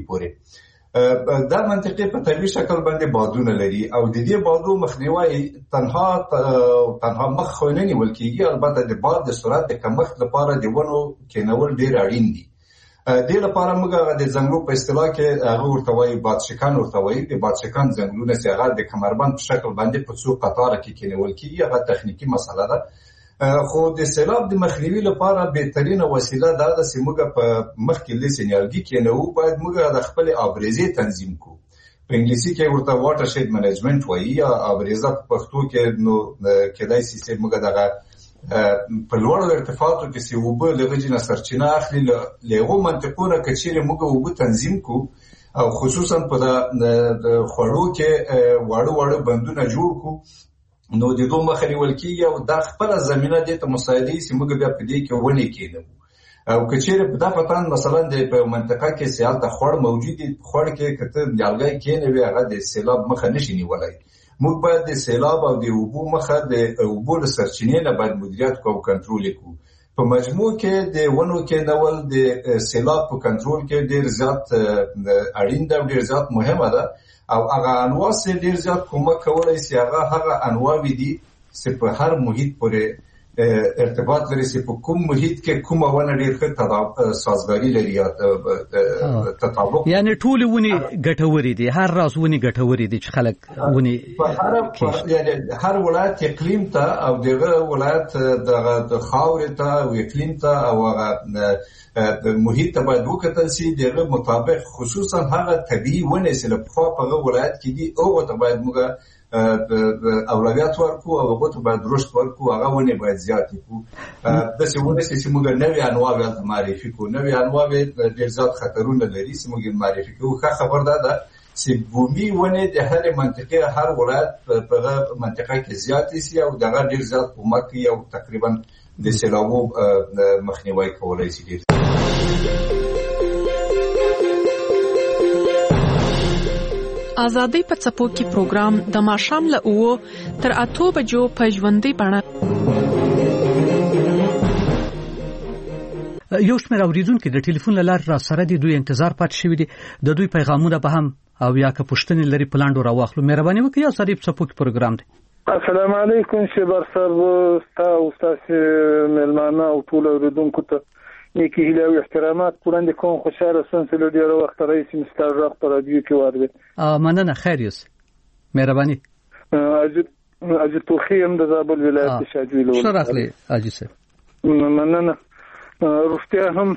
پورې. دا منطقې په طبیعي شکل باندې بادونه لري او د دې بادو مخنیوي تنها تنها مخ خو نه نیول کېږي، البته د باد د سرعت د کمښت لپاره د ونو کېنول ډېر اړین دي. دې لپاره موږ هغه د ځنګلو په اصطلاح کې هغه ورته وایي بادشکن ورته وایي. د بادشکن ځنګلونه چې هغه د کمربند په شکل باندې په څو قطاره کې کېنول کېږي، هغه تخنیکي مسله ده. خو د سیلاب د مخنیوي لپاره بهترینه وسیله دا ده چې موږ په مخکې لیسې نیالګي کېنوو، باید موږ د خپلې آبریزې تنظیم کړو. په انګلیسي کې ورته واټر شید منیجمنټ وایي یا آبریزه په پښتو کې. نو کېدای شي چې موږ دغه په لوړو ارتفاعاتو کې چې اوبه له هغې نه سرچینه اخلي، له هغو منطقو نه که چېرې موږ اوبه تنظیم کړو او خصوصا په خوړو کې واړه واړه بندونه جوړ کړو، نو د دوه مخه نیول کېږي او دا خپله زمینه دې ته مساعدوي چې موږ بیا په دې کې ونې کېنوو. او که چېرې په دا پتان مثلا د په منطقه کې چې هلته خوړ موجود دي، په خوړ کې که ته نیالګی کېنوي هغه د سیلاب مخه نشي نیولی. موږ باید د سیلاب او د اوبو مخه د اوبو له سرچینې نه باید مدیریت کړو او کنټرول یې کړو. په مجموع کې د ونو کېنول د سیلاب په کنټرول کې ډېر زیات اړین ده او ډېر زیات مهمه ده. او هغه انواع چې ډېر زیات کومک کولی شي هغه هغه انواوې دي چې په هر محیط پورې ارتباط لري، چې په کوم محیط کې کومه ونه ډېر ښه سازګاري لري یا تطابق. یعنې ټولې ونې ګټورې دي، هر راز ونې ګټورې دي چې خلک ونې هر ولایت اقلیم ته او دغه ولایت دغه خاورې ته او اقلیم ته او هغه محیط ته باید وکتل شي، دغه مطابق خصوصا هغه طبیعي ونې چې له پخوا په هغه ولایت کې دي هغو ته باید موږ اولویت ورکړو او هغو ته باید رشد ورکړو، هغه ونې باید زیاتې کړو. داسې ونې چې موږ نوې انواوې هلته معرفي کړو. نوې انواوې ډېر زیات خطرونه لري چې موږ یې معرفي کړو. ښه خبر دا ده چې بومي ونې د هرې منطقې هر ولایت په هغه منطقه کې زیاتې شي او دغه ډېر زیات کومک کوي او تقریبا د سیلابو مخنیوی کولی شي. ډېر ازادي په څپو کې پروګرام د ماښام له اوو تر اتو بجو په ژوندۍ بڼه. یو شمېر اورېدونکي د ټلیفون له لارې را سره دي، دوی انتظار پاتې شوي دي. د دوی پیغامونه به هم او یا که پوښتنې لري په لاندو راواخلو. مهرباني وکړئ. ازادي په څپو کې پروګرام دی. السلام علیکم شیبر صاحب، ستا او ستاسې مېلمانه او ټولو اورېدونکو ته نیکې هیلې او احترامات وړاندې کوم. خوشحاله شوم چې له ډېره وخته راهیسې مې ستا غږ په راډیو کې واورېد. مننه. خیر یوسف، مهرباني. اجي توخی هم د زابل ولایت د شاجوی له ښه راغلی اجي صاحب. مننه. رښتیا هم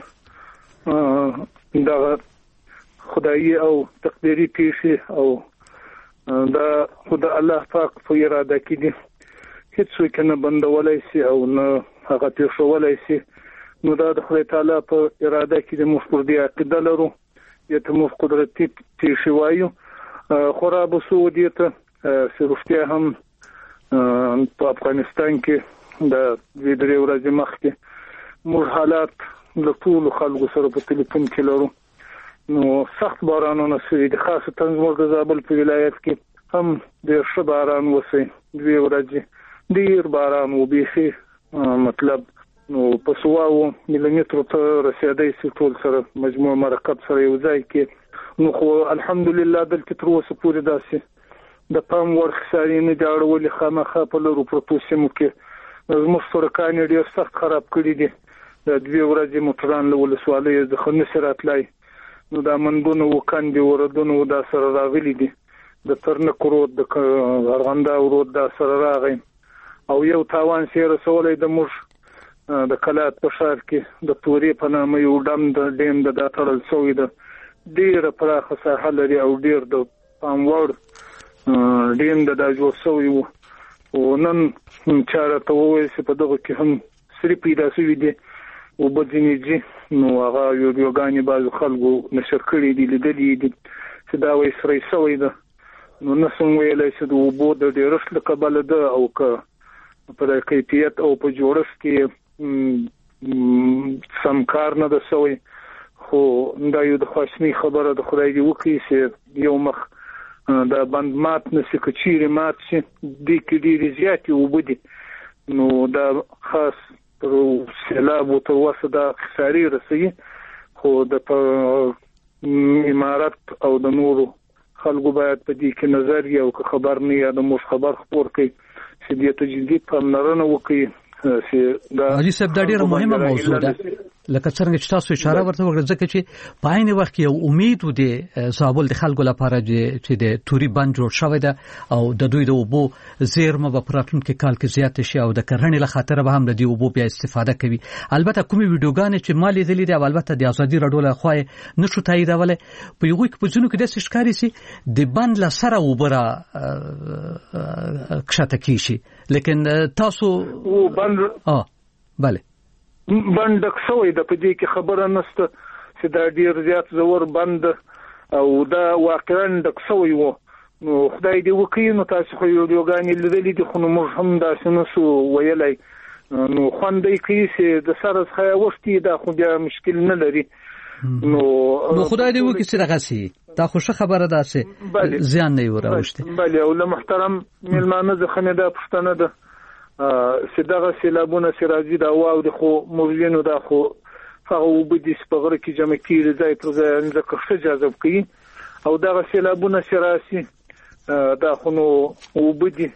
دغه خدایي او تقدیري پیښې او دا خدای الله پاک په اراده کې دي، هیڅوک نه بندولی شي او نه هغه پیښولی شي. نو دا د خدای تعالی په اراده کې د موږ پر دې عقیده لرو يتموف قدرتي تشوایو خراب سعودیته سروفتیا هم په افغانستان کې د ویډیو ورځې مخکې موږ حالات له ټول خلکو سره په ټلیفون کې لرو نو سخت بارانونه شوي دي خاصتا زموږ د زابل په ولایت کې هم ډېر ښه باران وشي دوی ورځې ډېر باران وبېخي مطلب نو په سواو مليمترو ته رسیدای سي ټول سره مجموع مرکب سره یو ځای کې نو خو الحمدلله دلته تر اوسه پورې داسې د پام ور خساري نه جوړولې خامخا په لورو پروتو سیمو کې زموږ سرکان ډېر سخت خراب کړی دي د دوی ورځې موټران له ولسوالۍ د خنث راتلای نو دا منډونه وکاندي وردونه دا سره راغلي دي د ترنک رود د ارغندا رود دا سره راغی او یو تاوان سي رسولې د موږ د کلات په شهر کې د توري په نامه یو ډم د ډیم د داتړل سوې ده ډېر پراخه ساحه لري او ډېر د پاموړ ډیم د دا جوړ سوی وو او نن چاره ته وایي چې په دغه کې هم سری پیدا شوی دي او بدینیږي نو هغه یو یوګانی بعض خلکو نشر کړی دي لیدلې دي چې دا وایي سری سوی ده نو نسم ویلای چې د وبو د ډیرښت له کبله ده او که په کیفیت او په جوړښت کې سم کار نه ده سوی خو دا یو د خوشنی خبره د خدای دی وکړي چې یو مخ دا بند مات نسی کچيري مات شي د کې ډېری زیاتې وبدي نو دا خاص تر سیلاب او تر وسه دا خساري رسي خو د امارات او د نورو خلکو باید په دې کې نظر یو خبر نه یا د مو خبر خبر کوي چې د تجدید په نړۍ وکړي چې دا حاجی صاحب دا ډیره مهمه موضوع ده لکه څنګه چې تاسو اشاره ورته وکړه ځکه چې په عین وخت کې یو امید و د زابل د خلکو لپاره چې د توري بند جوړ شوی ده او د دوی د وبو زیرمه په راتلونکي کال کې زیات شي او د کرهڼې له خاطر به هم د دې وبو بیا استفاده کوي البته کومې ویډیوګانې چې مالي دلی دی البته د ازادي رادیو له خوا نشو تاییدولای په یو کې په ځینو کې د ښکاری سي د بند له سره وبره کښته کیشي لیکن تاسو بند اه bale بند ډکسوي د پدې کې خبره نشته چې دا ډیر زیات زور بند او دا واقعا ډکسوي وو نو خدای دې وکړي نو تاسو خو یو یوګانی لیدلې دي خو موږ هم دا شنو ویلای نو خوندې کې چې د سره ځای وختي دا خو بیا مشکل نه لري نو نو خدای دې وکړي چې دغه سي دا خو خبره ده چې زیان نه وراوښته bale او له محترم ملمانه ځخنه دا پښتنه ده سداغه سیلابونه سراجي دا واو د خو موږینو دا خو هغه وبدي سپغره کې جمع کیږي ځای پر ځای انځکه ښه جذب کوي او دا سیلابونه سراسي دا خو نو وبدي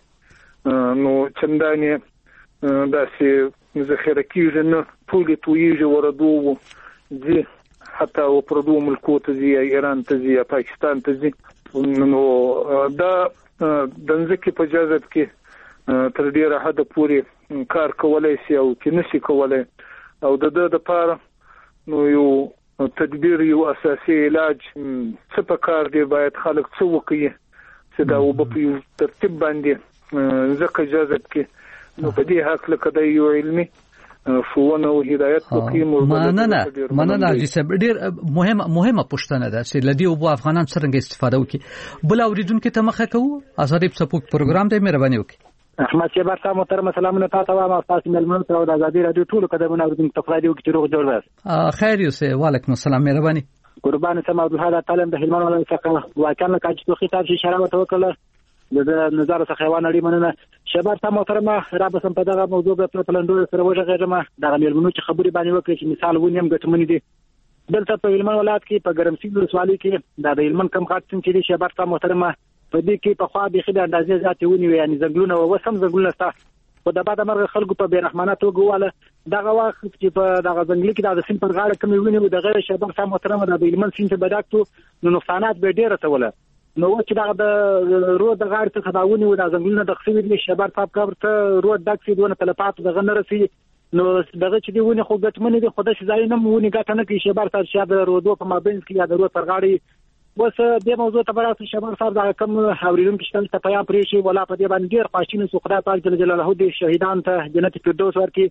نو چندانه دا سي ذخیره کیږي نه ټول تویږي وردو دي حتی او پردو ملکوت زی ایران ته زی پاکستان ته زی نو دا دنځکه په جذب کې تر ډیره حد پورې کار کولای شي او چې نشي کولای او د د لپاره نو یو تدبیر یو اساسي علاج څه په کار دی باید خلک څه وکړي چې دا وب په ترتیب باندې ځکه جذب کې نو په دې حق لکه د یو علمي فونه او هدایت وکړي مننه مننه چې سب ډیر مهمه مهمه پوښتنه ده چې لدی او افغانان څنګه استفاده وکړي بل اوریدونکو ته مخه کوو ازادي سپوک پروګرام ته مهرباني وکړي احمد شیبر صاحب محترم سلامونه تاسو ته ما تاسو ملمنو ته د ازادي رادیو ټول قدمونه اوریدونکو ته خدای دې وکړي روغ جوړ وي خیر یوسه وعلیکم السلام مهرباني قربان سم عبد الحاد تعالی د هلمند ولایت څخه واکانه کاج تو خطاب شي شراب توکل د نظر څخه حیوان اړي مننه شیبر صاحب محترم را به سم په دغه موضوع په پلندو سره وژغه ما د ملمنو چې خبري باندې وکړي چې مثال ونیم ګټمنې دي دلته په هلمند ولایت کې په ګرمسیر ولسوالۍ کې د هلمند کم خاط چې دی شیبر صاحب محترم په دې کې په خوا به خدای اندازې ذاتي ونی یعنی زنګلونه او وسم زنګلونه ستا په د بعد مرغ خلکو په بیرحمانه توګه واله دغه وخت چې په دغه زنګل کې د سیم پر غاړه کومې ونی د غیر شبر سم محترم د هلمند سیم ته بداکتو نو نقصانات به ډیره توله نو چې دغه د رود د غاړه څخه دا ونی و د زنګلونه د خصوصي د شبر پاپ کور ته رود داکسي دونه تلپات د غنر رسي نو دغه چې دی ونی خو ګټمنې دي خدای شي ځای نه مونږ ګټه نه کوي شبر تر شاده رودو په مابین کې یا د رود پر غاړه بس د موضوع ته برابر شبر صاحب دا کوم اوریدون کې شتل ته پیام پرې شي ولا په دې باندې ډیر خواشینه سو خدای پاک جل جلاله دې شهیدان ته جنت فردوس ورکړي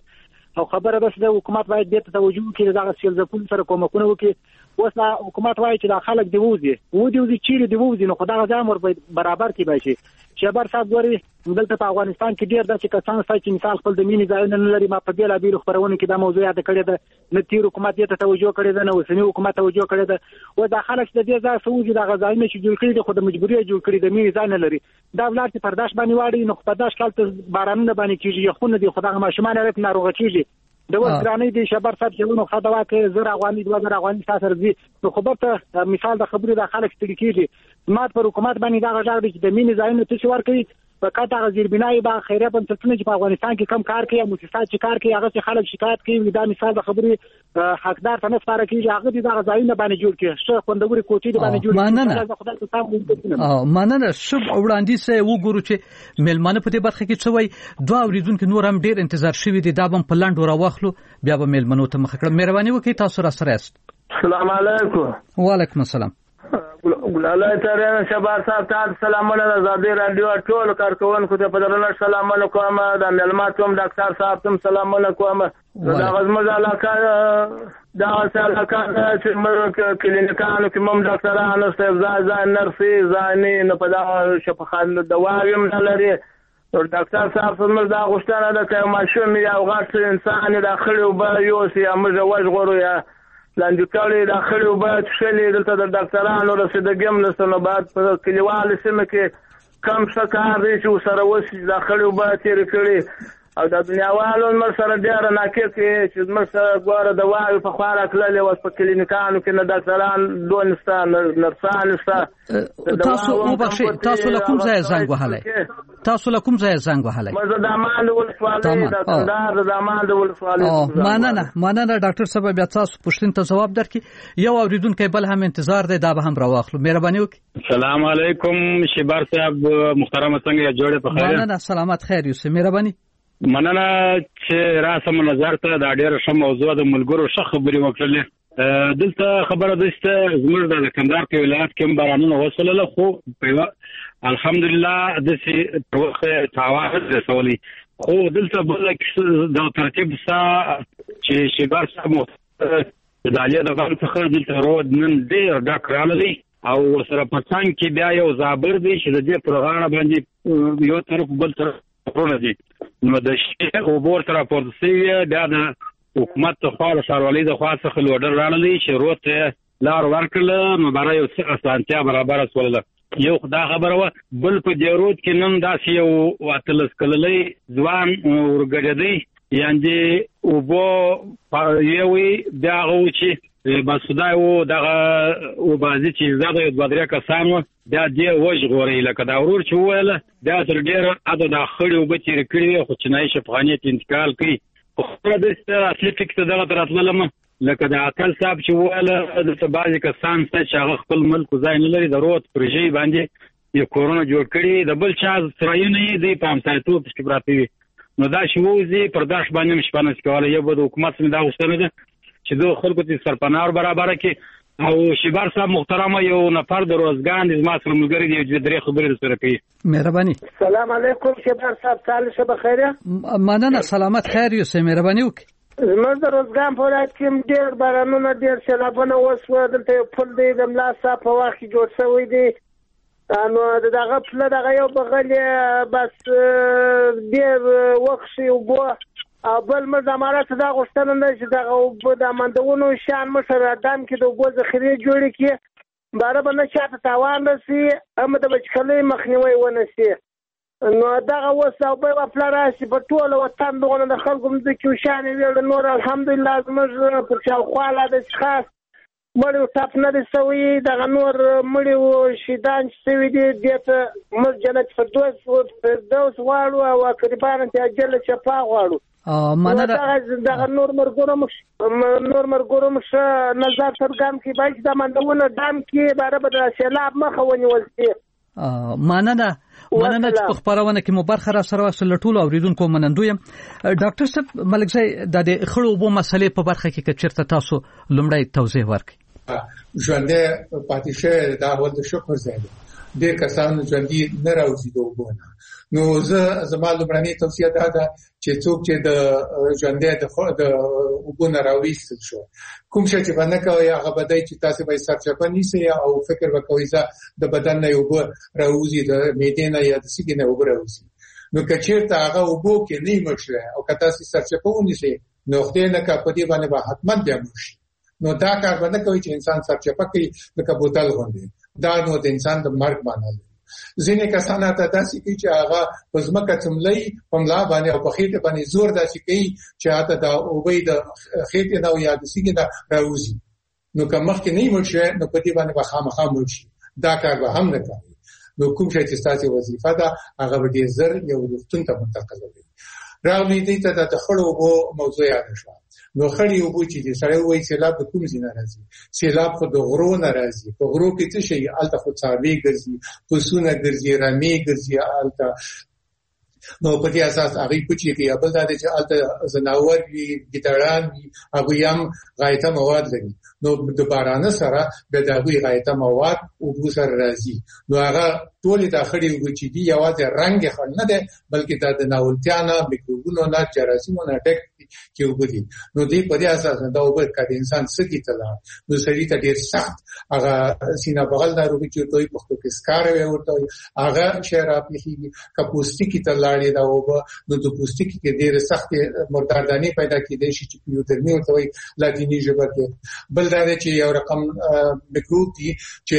او خبره ده چې حکومت باید دې ته توجه وکړي دغه سیل ځپون سره کومکونه وکړي. اوس حکومت وایي چې دا خلک دی وځي و دی وځي چیرې دی وځي نو خدای ځام ور برابر کی بشي. شهبر صاحب ګوري دلته په افغانستان کې ډیر داسې کسان شته چې مثال خپل د مینې ځایونه نه لري. ما په بیل بیل خبرونه کې دا موضوع یاد کړی ده نه تیر حکومت ته توجه کړی ده نه اوسنی حکومت توجه کړی ده. و دا خلک د دې ځای سعودي د غزاینه چې جوړ کړی دي خو د مجبوری جوړ کړی د مینې ځای نه لري. دا ولر چې پرداش باندې واړي نو پرداش کال ته بارانونه باندې کیږي خو نه دي خدای ماشومان رات ناروغ کیږي. د وګرانې د شهبر صاحب چې نو خدای کې زر افغاني دوه زر افغاني تاسو راځي نو خبر ته مثال د خبرې د خلک ستړي کیږي. ما پر حکومت باندې دا غږ دی چې د مینې ځایونه څه ور کوي په کاته غزیر بنای با خیریه بنسټونه چې په افغانستان کې کم کار کوي مؤسسات چې کار کوي هغه چې خلک شکایت کوي دا مثال د خبرې حقدار ته نه سپاره کیږي هغه د غزاینه باندې جوړ کړي شه خوندوري کوټې باندې جوړ کړي. او مننه شب وړاندې سه وګورو چې ملمانه په دې برخه کې څه وای دوه اوریدونکو نور هم ډیر انتظار شوی دي دا بم په لاندو راوخلو بیا به ملمنو ته مخ کړم. مهرباني وکړئ تاسو را سره است. السلام علیکم. وعلیکم السلام. ګلالای ترې شهبر صاحب ته سلامونه د زادي رادیو ټول کارکونکو ته په درنه سلامونه کوم. د ملماتوم ډاکټر صاحب ته سلامونه کوم. دا غزمه علاقه دا علاقه چې موږ کلینیکانو کې موږ ډاکټرانو ځای ځای نرسي ځاني نه په دا شفاخانه دوایم نه لري. ډاکټر صاحب څنګه دا غوښتنه ده چې ماشوم یا غاټ انسان داخلي او به یو سي موږ وژغورو یا لاندې کولې داخلي او به شلې دلته د ډاکټرانو رسیدګیم نسنه بعد په کلیوال سیمه کې کم څه کار دی چې سره وسی داخلي او به تیر کړي او د دنیاوالو مر سره ډیر ناکې کې چې مر سره ګوره د وایو په خواله کړلې و په کلینیکانو کې نه ډاکټران دونستان نرسان سره تاسو او بخښي تاسو له کوم ځای زنګ وهلای تاسو له کوم ځای زنګ وهلای مزه د امان ولسوالۍ د کندهار د امان ولسوالۍ. مننه مننه ډاکټر صاحب بیا تاسو پښتون ته جواب درکې یو اوریدونکو بل هم انتظار دی دا به هم راوخلو. مهرباني وکړئ. السلام علیکم شهبر صاحب محترم څنګه جوړه په خیر. مننه سلامت خیر یوسف. مهرباني مننه چې راسم نظر ته دا ډیره ښه موضوع د ملګرو ښه خبرې وکړلې. دلته خبره ده چې زموږ د کندهار کې ولایت کې بارانونه وسوله خو په الحمدلله د سي پروخه تاوان رسولي خو دلته بل د ترتیب سره چې شهبر صاحب د علي د غم څخه دلته رود نن ډیر ډاک راغلی او سره پټان کې بیا یو زابر دی چې د دې پروګرام باندې یو طرف بل طرف ورونه دي نو د شي او بور تر پورتسي بیا د حکومت ته خاله سروالي د خاصه خلوډر راغلي چې روته لار ورکړه نو برای یو اسانتیا برابر سول. یو خدا خبره و بل په دیروت کې نن داسې یو واتلس کللې ځوان ورګړدي یاندې او بو یوي داغه چې بسودای وو دغه او بازي چې زده د بدریا کسانو دا دی وژغوري لکه دا ورور چې ویل دا تر ډیر اته داخلي او بچی کړی خو چې نه شفافیت انتقال کوي خو د اصلي فکر دغه تراتلم لکه دا اکل صاحب چې ویل د بعضی کسان چې هغه خپل ملک ځای نه لري د روت پروژې باندې یو کورونا جوړ کړی د بل چا سرایونه دی په امسایتو کې پراتی نو دا شوزي پرداش باندې مشپانه کوله یو د حکومت څخه دا غوښتنه ده چې دوه خلکو ته سرپنار برابر کړي او شهبر صاحب محترم یو نفر د روزګان د ما سره ملګری دی چې درې خبرې سره کوي. مهرباني. السلام علیکم شهبر صاحب تعالی شب خیره. مننه سلامت خیر یوسف. مهرباني وکړئ. زموږ د روزګان په ولایت کې ډېر بارانونه ډېر سیلابونه وسوه دلته پل دی د ملا صاحب په وخت کې جوړ شوی دی نو دغه پل دغه یو بغل بس ډېر وخت شي وبو او بل مر زماره ته دا غوښتنه ده چې دغه وبو د مندونو شان مشر ادم کې د وبو ذخیره جوړ کړي باره به نه چاته تاوان رسي هم د بچکلې مخنیوي ونه شي نو دغه وسه او په خپل راشي په ټول وطن دغه د خلکو مځکه شان ویل نور الحمدلله زموږ پر شاوخواله د خاص مړو تاپ نه دي سوي دغه نور مړو شیدان سوي دي دته مر جنت فردوس فردوس واړو او قربان ته اجل شفا واړو مننه دغه نور مرګورم نور مرګورم ش نظر ترګم کې باید د مندونه دام کې باره به سیلاب مخه ونیول شي. مننه مننه چې په خبرونه کې مو برخه را سره وسل ټول اوریدونکو منندو یم. ډاکټر صاحب ملک زای د خړو وبو مسلې په برخه کې چیرته تاسو لومړی توضیح ورکړئ. ژوندې پاتې شه دا ول د شکر ځای ډېر کسان ژوندي نه راوځي د اوبو نه. نو زه زما لومړنۍ توصیه دا ده چې څوک چې د ژوندۍ د اوبو نه راویستل شو کوم شی چې باندې کوي هغه بدای چې تاسو به سرچپه نیسي او فکر وکوي چې د بدن نه اوبو راوځي د معدې نه یا د سږي نه اوبو راوځي. نو کچیرته هغه اوبو کې نه مشره او که تاسو سرچپه ونیسي نو خدای نه کا پدې باندې به حتما بیا مشي. نو دا کار باندې کوي چې انسان سرچپه کوي لکه بوتل غوندي. دا نو د انسان د مرګ معنی لري. ځینې کسان ته داسې کوي چې هغه په ځمکه څملي په ملا باندې او په خېټه باندې زور داسې کوي چې هغه د اوبې د خېټه نه او یا د سږي نه راوځي. نو که مخکې نه مشي نو پدې باندې به خامخا مشي. دا کار به هم نه کوي. نو کوم شي چې تاسو وظیفه ده هغه به ډیر زر یو روغتون ته منتقلوي. راوړي دې ته د خړو وو موضوع یاد شوه. نو خړې وو چې سره وایي سیلاب د کوم ځای نه راځي؟ سیلاب خو د غرو نه راځي. په غرو کې څه شي؟ الته خو څاروي ګرځي، پسونه ګرځي، رمې ګرځي الته. نو په دې اساس هغه پوښتنه کوي بل دا چې الته زناور وي، ګټړان وي، هغه هم غایطه مواد لري. نو د باران سره د دغه غایطه مواد او بو سره راځي. نو هغه ټول د اخري وګ چې دی یوازې رنگ خل نه ده بلکې د ناولتیانا میکروبونو نه جراثیمو نه ټک کې وګړي. نو دې په دې اساس دا وګ کړي انسان سګي تلا نو سړی ته ډیر سخت هغه سینا بغل دا روږي چې دوی په خپل کې سکار وي ورته هغه شراب هیږي کپوستي کې تلاړي دا وګ نو د پوستي کې ډیر سخت مرداردانی پیدا کیدې شي چې یو درمي ورته وي لاتینی ژبه کې. بل دا چې یو رقم میکروب دي چې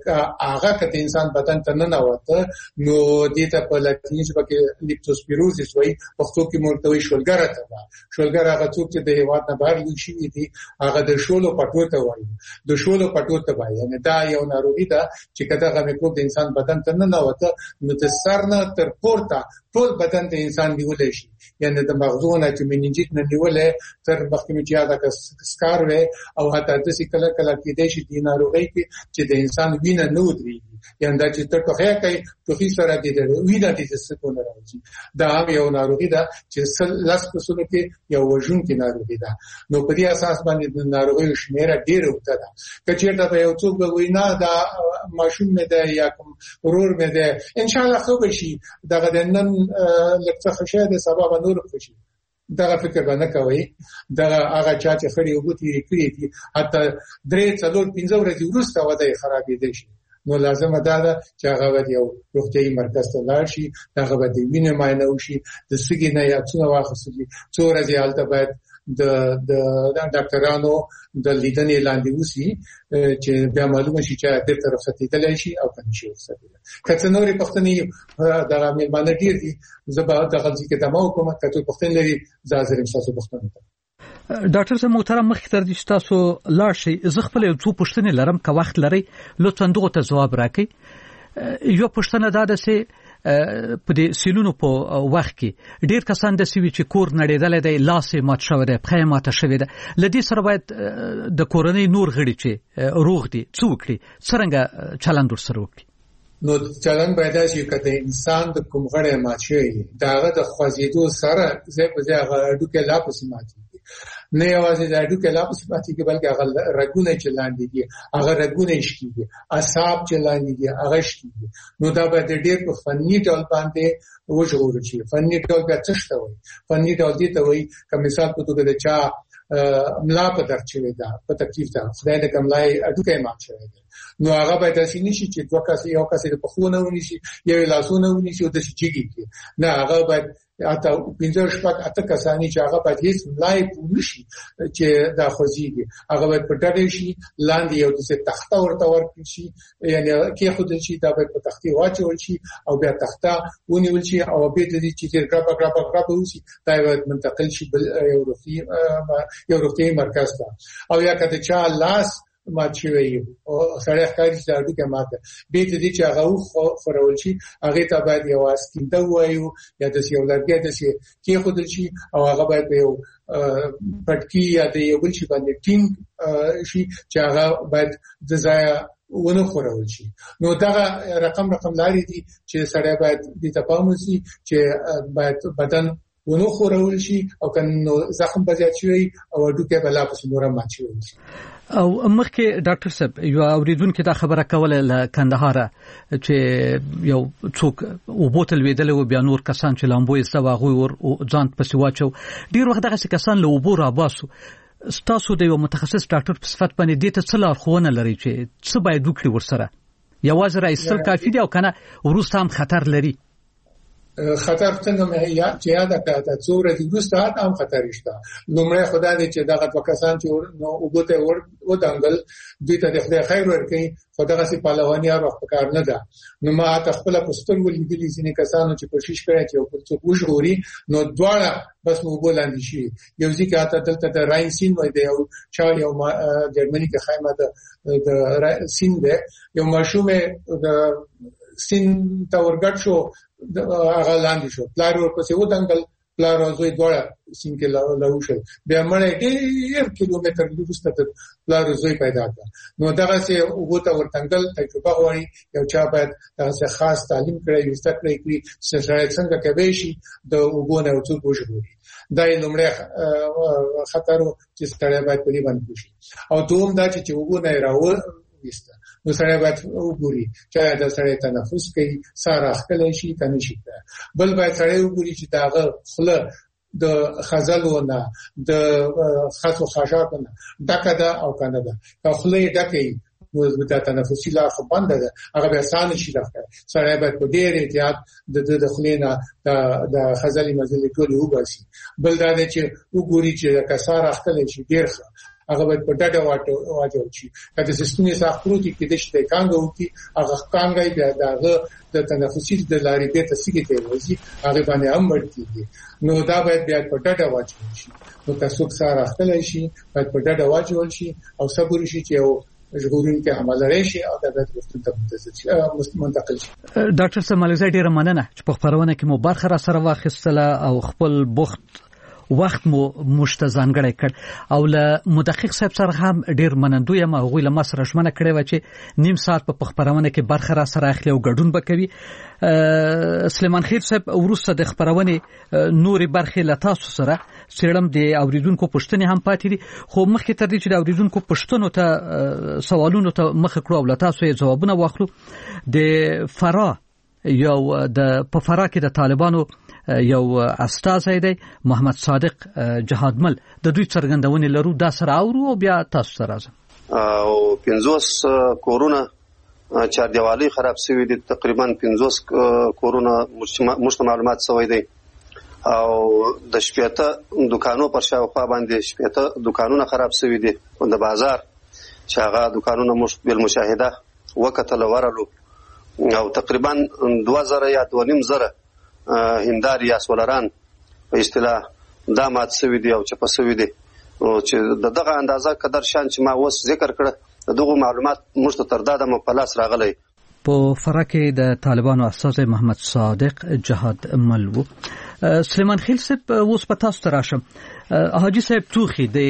هغه کته انسان بدن ته نه نوته نو دې ته په لاتینی ژبه کې لیپټوسپیروزیس وایي پښتو کې مرته وي شولګره ته شولګر هغه څوک چې د هیواد نه بهر لوي شي دي هغه د شولو پټو ته وایي. د شولو پټو ته وایي یعنی دا یو ناروغي ده چې کله هغه میکروب د انسان بدن ته نه نوته نو د سر نه تر پورته ټول بدن د انسان نیولې شي. یعنی د مغزو نه چې مننجیت نه نیولې تر مخکې چې هغه سکار وي او حتی د څه کله کله کې د شي د ناروغي کې چې د انسان وینه نه ودرېږي. یعنی دا چې ته ټوخه کوي ټوخي سره د وینه د څه راځي. دا یو ناروغي ده چې لاس په سونو کې یو وژون کې ناروغي ده. نو په دې اساس باندې د ناروغي شمیره ډیره وته ده. کچېرته به یو څوک وینا دا ماشوم مې ده یا کوم ورور مې ده ان شاء الله خو به شي دغه د نن لکه خشه د سبب نور خوشي. دغه فکر باندې کوي دغه هغه چا چې خړې وګتی کړی دي حتی درې څلور پنځه ورځې وروسته وده خرابې دي شي. نو لازم ده چې هغه د یو روغتیايي مرکز ته لاړ شي، هغه به د وینې معاینه وشي، د سږي نه یا څونه واخیستل څو ورځې هلته باید د د ډاکټرانو د لیدنې لاندې وسی چې بیا معلومه شي چې د طرف ستېدل شي او کني شي وساتل. کله نورې پښتنې د غامل باندې ډیر دي زبا د غلطي کې دمو کومه کته پښتن لري ځازرم تاسو پښتنه. ډاکټر صاحب محترم مخکې تر دې چې تاسو لاړ شئ زه خپل یو څو پوښتنې لرم که وخت لرئ لطفا دغه ته ځواب راکړئ. یو پوښتنه دا ده چې په دې سیلونو په وخت کې ډیر کسان د سوي چې کور نړیدل دی لاس مات شوی دی پخې ماته شوی دی لدی سره باید د کورنۍ نور غړي چې روغ دي څوکړي څنګه چلند ورسره وکړي. نو چلند باید چې کته انسان د کوم غړي مات شي داغه د خوځېدو سره زه په ځای غړو کې لا پسې ماتي نه یوازې د اډو کې لا پسې ماتي کې بلکې هغه رګونه چلاندې دي هغه رګونه شکیږي اعصاب چلاندې دي هغه شکیږي. نو دا به د ډېر په فني ډول باندې وژغورل شي. فني ډول به څه شته وي؟ فني ډول دي ته وي که مثال په توګه د چا ملا په درد شوی ده په تکلیف ده خدای دې کملای اډو کې مات شوی ده نو هغه به داسې نشي چې دوه کسې یو کسې په خونه ونیسي یو لاسونه ونیسي او د شيږي نه هغه به اته پنځه شپږ اته کسانی چې هغه په هیڅ ملای پوښي چې دا خوځيږي هغه په ټاډې شي لاندې یو څه تخته ورته ورکړي شي یعنی کې خود شي دا په تختې واچول شي او بیا تخته ونیول شي او به دې چې ګرابا ګرابا ګرابا وسی دا منتقل شي بل یو روغتي یو روغتي مرکز ته او یا کته چا لاس ما چې وی او سره ښکاری چې اډو کې ماته به دې چې هغه خورول شي هغه ته باید یو اسکینده وایو یا د یو لرګي د شي کې خود شي او هغه باید یو پټکی یا د یو بل شي باندې ټینګ شي چې هغه باید د ځای ونه خورول شي. نو دا رقم رقم لري دي چې سره باید د تپاموسي چې باید بدن ونو خورول شي او کنه زخم بزیات شي او ډوکه بلا په نور مات شي. او مخکې ډاکټر صاحب یو اوریدونکو دا خبره کوله ل کندهار چې یو څوک او بوتل ویدل او بیا نور کسان چې لامبو یې سواغوي ور ځان پسې واچو ډیر وخت دغه کسان له وبو را باسو. ستاسو د یو متخصص ډاکټر په صفت باندې د ته څه لارښوونه لري چې څه باید وکړي ورسره؟ یوازې راایستل کافي دی او کنه وروسته هم خطر لري؟ خطر څنګه مې یا چې یاد کړه څوره دې ګوسته هم خطر شته. لومړی خدای دې چې دغه وکسان چې نو وګته ور و دنګل دې ته د خدای خیر ورکړي خدای غسي پهلواني هغه وخت کار نه ده. نو ما تخپل پستر ولګلې ځینې کسانو چې کوشش کړي چې په څو وژغوري نو دواړه بس مو بولاندې شي. یو ځکه اته دلته د راین سین وای دی او چا یو جرمني کې خیمه ده د سین ده یو ماشومه د سین تا ورګټ شو هغه لاندې شو پلار ورپسې و دنګل پلار زوی دواړه سین کې لاو شو بیا مړ ډېر کیلومتر وروسته پلار زوی پیدا کړ. نو دغه سه وګته ورتنګل تجربه غواړي یو چا باید دغه خاص تعلیم کړی وي ستکړی کړی چې څنګه کوي شي د وګونه او څو وژغوري. دا یې لومړی خطر چې ستړی باید په دې باندې وشي. او دوم دا چې وګونه راو وسته نو سره باید وګوري چې دا سره تنفس کوي ساره خپل شي کنه شي. بل باید سره وګوري چې داغه خله د خزلونه د خاصو خاشاتونه ډکه ده او کنه ده. خله ډکه نو د تنفسي لار خو بند ده هغه به آسان شي راځي. سره باید په ډېر احتیاط د د خلینا د د خزلي مزلي ټول وباسي. بل دا چې وګوري چې کساره خپل شي ډېر هغه په ډډه واټو واجو شي. کله چې ستونی ساخ پروتي کې د شته کانګو کې هغه کانګای بیا دغه د تنفسي د لارې په تسګي ته وځي هغه باندې هم ورتيږي. نو دا باید بیا په ډډه واجو شي. نو تاسو سره خپل شي باید په ډډه واجو شي او صبر شي چې او ژغورون کې عمل راشي او د وختونو ته منتقل شي. ډاکټر سمالزه ډیره مننه چې په خبرونه کې مو برخه را سره واخیستله او خپل بوخت وخت مو مشته ځانګړی کړ او له مدقق صاحب سره هم ډیر منندوی یم. هغوی له ما سره ژمنه کړې وه چې نیم ساعت په خبرونه کې برخه را سره اخلي او ګډون به کوي. سلیمان خیل صاحب وروسته د خبرونې نورې برخې له تاسو سره څېړم د اوریدونکو پوښتنې هم پاتې دي خو مخکې تر دې چې د اوریدونکو پوښتنو ته سوالونو ته مخه کړو او له تاسو یې ځوابونه واخلو. د فرا یو د په فرا کې د طالبانو یو استازی دی محمد صادق جهادمل د دوی څرګندونې لرو دا سره اورو او بیا تاسو سره راځم. او پنځوس کورونه چار دیوالي خراب شوی دي تقریبا پنځوس کورونه مشت معلومات شوی دي او د شپېته دکانو پر شاوخوا باندې شپېته دکانونه خراب شوی دي د بازار چې هغه دکانونه مش بل مشاهده وکتل ورلو او تقریبا دوه زره یا دوه نیم زره هندار یا سولران په اصطلاح دا مات شوی دی او چې په شوی دی او چې دغه اندازه قدر شان چې ما اوس ذکر کړه دغه معلومات مشت تر دا د مپلاس راغلی. په فرا کې د طالبانو استازی محمد صادق جهاد ملو. سلیمان خیل صاحب اوس په تاسو ته راشم. حاجی صاحب توخی د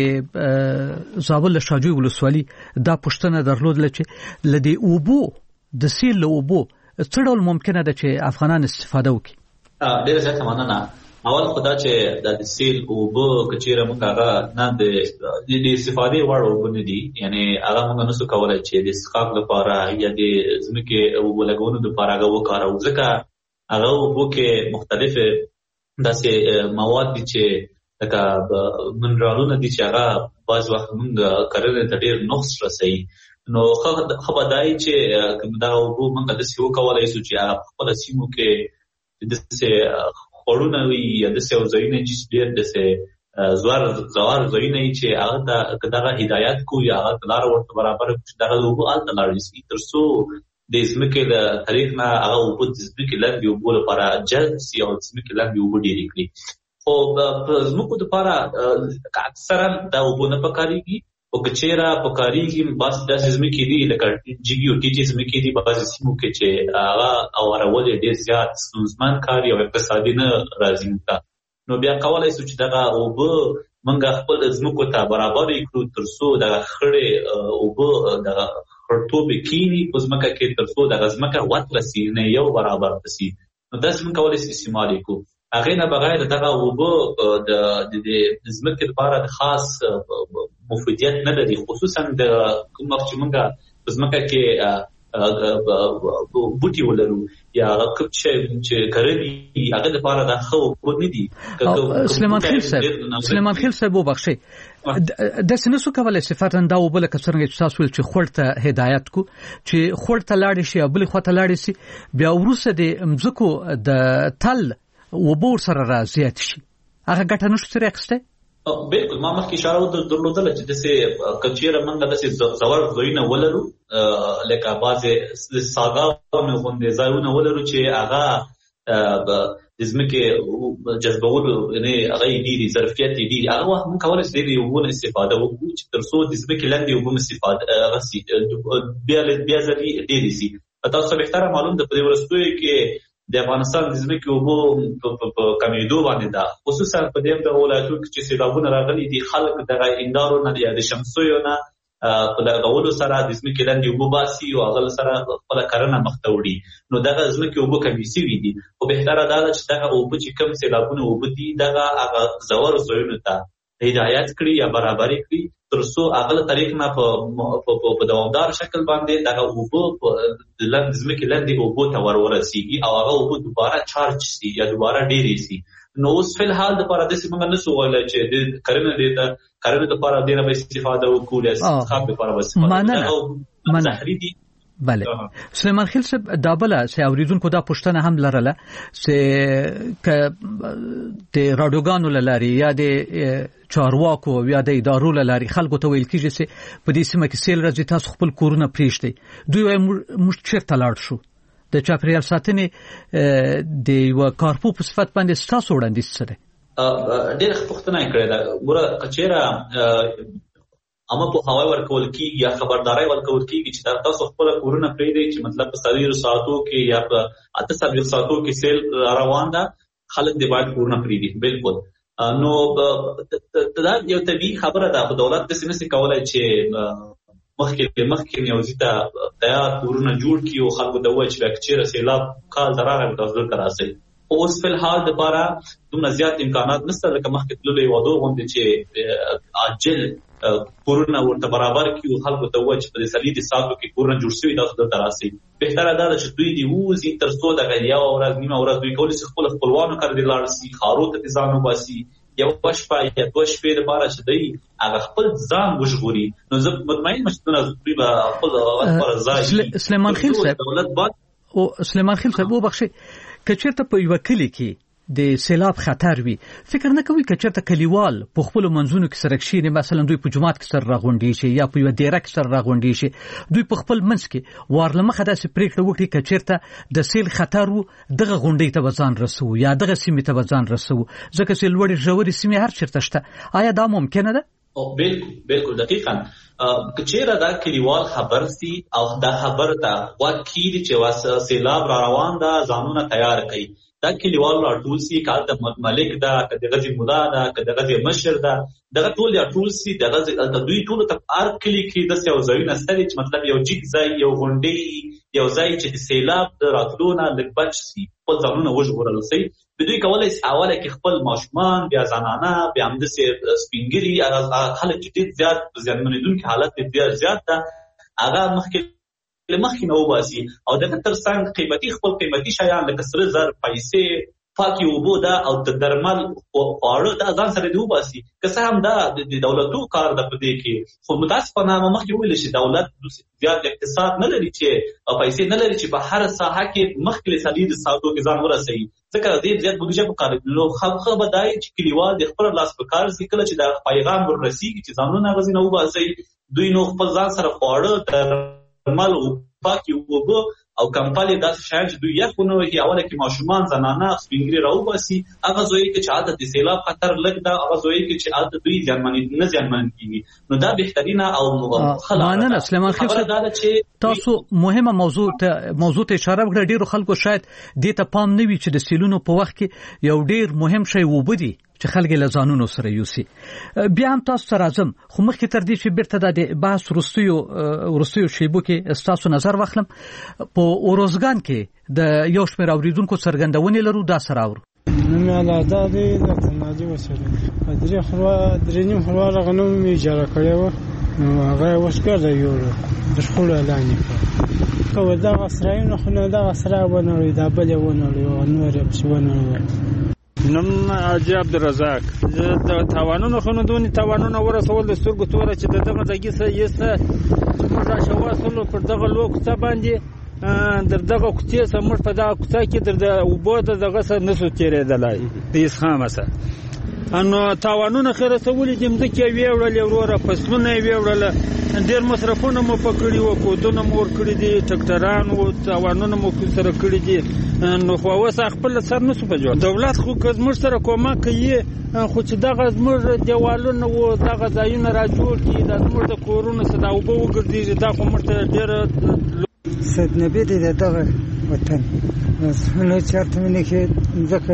زابل شاجوی ولسوالي دا پښتنه درلودل چې لدی اوبو د سیل اوبو څه ډول ممکنه ده چې افغانان استفاده وکړي؟ ډېر زیات مننه. اول خدا چې د سیل اوبو کچیره موږ هغه نه د د استفادې وړ اوبه نه دي یعنی هغه موږ نسو کولای چې د اسقاق لپاره یا د ځمکې اوبو لګونو لپاره هغه وکاروو ځکه هغه اوبو کې مختلفه داسې مواد دي چې لکه منرالونه دي چې هغه بعض وخت موږ کرنې ته ډېر نقص رسوي. نو خبرداري چې دا اوبو موږ د سیو کولای شو چې هغه خپل سیمو کې د څه خورونه وي یا د څه ځایونه چې ډېر د څه زوار زوار ځایونه چې هغه دغه هدایت کو یا هغه لار ورته برابر چې دغه اوبو ال لار شي تر څو د ځمکې له طریق نه هغه اوبو د ځمکې لاندې اوبو لپاره جذب شي او ځمکې لاندې اوبو ډېرې کړي. خو په ځمکو لپاره اکثرا دا اوبو نه پکاريږي او کچېرا پکاريږي بس د ځمکې دی لکه جګي او ټیټي ځمکې دی په سیمو کې چې هغه او راولې ډېر زیات ستونزمن کاری او اقتصادي نه راځي تا. نو بیا کولای شو چې دغه اوبو منګه خپل ځمکو ته برابر کړو تر څو دغه خړې اوبو دغه خړټوبې کینی په ځمکه کې تر څو دغه ځمکه وترسي نه یو برابر شي. نو داس من کولای شي استعمال کو هغه نه بغیر دغه وبو د د زمکه لپاره د خاص مفیدیت نه لري، خصوصا د کوم وخت چې موږ زمکه کې بوټي ولرو یا کوم چې کرلی هغه لپاره د خو کو نه دي. سلیمان خیل صاحب سلیمان خیل صاحب وبخښي د سنسو کولای صفاتن دا وبله کڅرنګ چې تاسو چې خړته هدایت کو چې خړته لاړ شي بل خواته لاړ شي بیا ورسره د مزکو د تل وبور سره راځيات شي هغه ګټه نشو سره اخسته. بالکل ما مخکې اشاره درلودله چې دسه کچېره منګه دسه زور زوینه ولرو لکه بازه ساګاونه غونډه زایونه ولرو چې هغه د زمکه جذبول نه هغه دي ظرفیت دي هغه هم کولای شي د یو ونه استفاده وکړي چې ترڅو د زمکه لاندې یو ونه استفاده غسي بیا بیا ځلې ډېری سي. تاسو به تر معلوم د پرې ورستوي کې د افغانستان د ځمکې اوبو په کمیدو باندې ده، خصوصا په دې د ولایتونو کې چې سیلابونه راغلي دي خلک دغه اندارو نه یا د شمسیو نه په لګولو سره د ځمکې لاندې اوبو باسي او هغه سره خپل کرنه مخ ته وړي، نو دغه ځمکې اوبو کمی سوي دي. خو بهتره ده چې دغه اوبو چې کم سیلابونه اوبو دي دغه هغه زور ځایونو ته هدایت کړي یا برابرې کړي ترڅو هغه طریق نه په په دوامدار شکل باندې دغه اوبو د ځمکې لاندې اوبو ته ورورسیږي او هغه اوبو دوباره چارج شي یا دوباره ډېرې شي. نو اوس په حال د لپاره د سیمه نه سو ولا چې د کرنه دې ته کرنه د لپاره دې نه به استفاده وکړي یا څخه به لپاره استفاده مننه. بله سلیمان خیل صاحب دا بله چې اوریدونکو دا پوښتنه هم لرله چې ک د رادیوګانو لاري یا د چارواکو یا د ادارو لاري خلکو ته ویل کیږي چې په دې سیمه کې سیل راځي تاسو خپل کورونه پریږدئ، دوی وايي موږ چیرته لاړ شو. د چاپیریال ساتنې د یو کارپو په صفت باندې تاسو وړاندیز څه دی؟ ډېر پوښتنه یې کړې ده. ګوره کچېره اما په هواي ورکول کیږي یا خبرداري ورکول کیږي چې تاسو خپل کورونه پریږدئ چې مطلب په سړي ساعتو کې یا په اته سړي ساعتو کې سیل روان ده خلک دې باید کورونه پریږدي. بالکل نو دا یو طبيعي خبره ده. په دولت د سیمې کولای چې مخکې مخکې یو ځتا تیار کورونه جوړ کړي او خلکو ته وایي چې چیرې سیلاب کال دراغه تاسو تراسي. اوس په حال د لپاره دومره زیات امکانات نشته لکه مخکې تللې وادو غونډه چې عاجل کورونه ورته برابر کیو خلکو ته وایي چې په سلیدي ساتو کې کورونه جوړ شوي تاسو ته راسي. بهتره ده چې دوی دی وځي ترڅو د غیا او ورځ نیمه ورځ دوی کولای شي خپل خپلوانو کړ دي لاړ سي خارو ته ځانو باسي یو شپه یا دوه شپې لپاره چې دوی هغه خپل ځان وژغوري. نو زه مطمئن مشتونه دوی به خپل خپل ځای سلیمان خیل صاحب او سلیمان خیل صاحب وبخښي کچېرته په یو کلی کې د سیلاب خطر وي فکر نه کوي کچېرته کلیوال په خپل منځونو کې سره کښیني مثلا دوی په جماعت کې سره راغونډي شي یا په یو ډیره کې سره راغونډي شي دوی په خپل منځ کې وارلمخه داسې پریکړه وکړي کچېرته د سیل خطر وو دغه غونډې ته وزن رسو یا دغه سیمې ته وزن رسو ځکه چې لوړې ژورې سیمې هر چیرته شته. آیا دا ممکنه ده؟ او بالکل بالکل دقیقاً کچېره دا کلیوال خبر سي او دا خبر ته واکیل چې واسه سیلاب را روان ده ځانونه تیار کړي. دا کلیوال راټول سي کال د ملک دا کدغه مولا دا کدغه مشر دا دغه ټول یا ټول سي دغه دوی ټول ته ار کلی کې د سیو ځایونه ستړي چې مطلب یو جګ ځای یو غونډې یو ځای چې د سیلاب راتلونه لګبچ سي په ځانونه وژغورل سي. دوی کولای شي اوله کې خپل ماشومان بیا زنانه بیا هم د سپینګری هغه خلک چې زیات ځانمنیدونکو حالت ډیر زیات ده هغه مخکې لمخکې نو باسي او دغه ترڅنګ قیمتي خپل قیمتي شیان لکه سره زر پیسې پاکي وبو دا او د درمل خواړه دا ځان سره دی وباسي که څه هم دا د دولتو کار د پدې کې خو متاسفانه مخکې ویل شي دولت زیات اقتصاد نه لري چې پیسې نه لري چې په هر ساحه کې مخکې سلید ساتو کې ځان ورسوي ځکه دې زیات بودیجه په کار نو خلک به دای چې کلیوال د خپل لاس په کار سي کله چې دا پیغام ورسیږي چې ځانونه غزنه وباسي دوی نو خپل ځان سره خواړه درمل او پاکي وبو او کمپالي داسې شاید دوی یخونه وي اوله کې ماشومان زنانه سپینګری راوباسي هغه زوی کې چې عادت د سیلاب خطر لګ دا هغه زوی کې چې عادت دوی ځانمنې نه ځانمن کیږي نو دا بهترینه او خلانه سلیمان خیل تاسو مهمه موضوع ته موضوع ته اشاره وکړه ډیرو خلکو شاید دې ته پام نه وي چې د سیلونو په وخت کې یو ډیر مهم شی وبدي چې خلک له ځانونو سره یوسي. بیا هم تاسو سره اعظم خو مخکې تر دې چې بیرته د بحث ورستیو ورستیو شیبو کې تاسو نظر واخلم په اوروزګان کې د یو شمېر اوریدونکو څرګندونې لرو دا سره اورو. نو علاده دی د تناجي وسره درې خوا درې نیم خوا غنم می اجاره کړی و نو هغه وسکر دی یو د شخړ اعلان کړ کو دا غسرایونه خو نه دا غسرا ونوي دا بل ونوي او نور په ونوي نم اجي عبدالرزاق د تاوانونو خندونی تاوانونو ورسول د سترګو توره چې دغه ځای سه یسه موږ شواصلو پر دغه لوکته باندې در دغه کوڅې سمټ په دغه کوڅه کې در د وبو دغه سره نسو تیرېدلای د اسخامه سره انو تاوانونه خیره سولې د مځکې ویوړل وروره فصلونه ویوړل ډېر مصرفونه مو پکړي وو کودونه مو ور کړی دي ټکټران او تاوانونه مو سره کړی دي نو خو اوس خپل سر نسو په جوړ دولت خو کوم سره کومه کوي خو چې دغه زموږ دیوالونه وو دغه ځایونه را جوړ کړي د زموږ د کورونو صدا وبو وګرځي دا خو مرته ډېر سید نبی دې دغه وطن نو چارته مې کې ځکه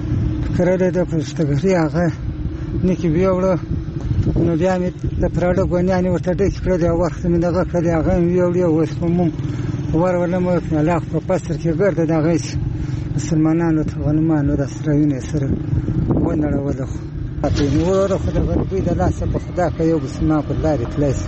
کړه د پښتګری هغه نکی بیاوړه نو بیا مې د پراډو غونیانه ورته ډېر کړه دا وخت مې دغه کړه هغه ویوړی اوس کوم ور ورنه مې لا په پستر کې ګرځي دغه مسلمانانو ته غنمانو د اسرائیل سره ونړه وله اته نو ورته د غربي د لاسه په خدا کې یو بسما په لارې تلایس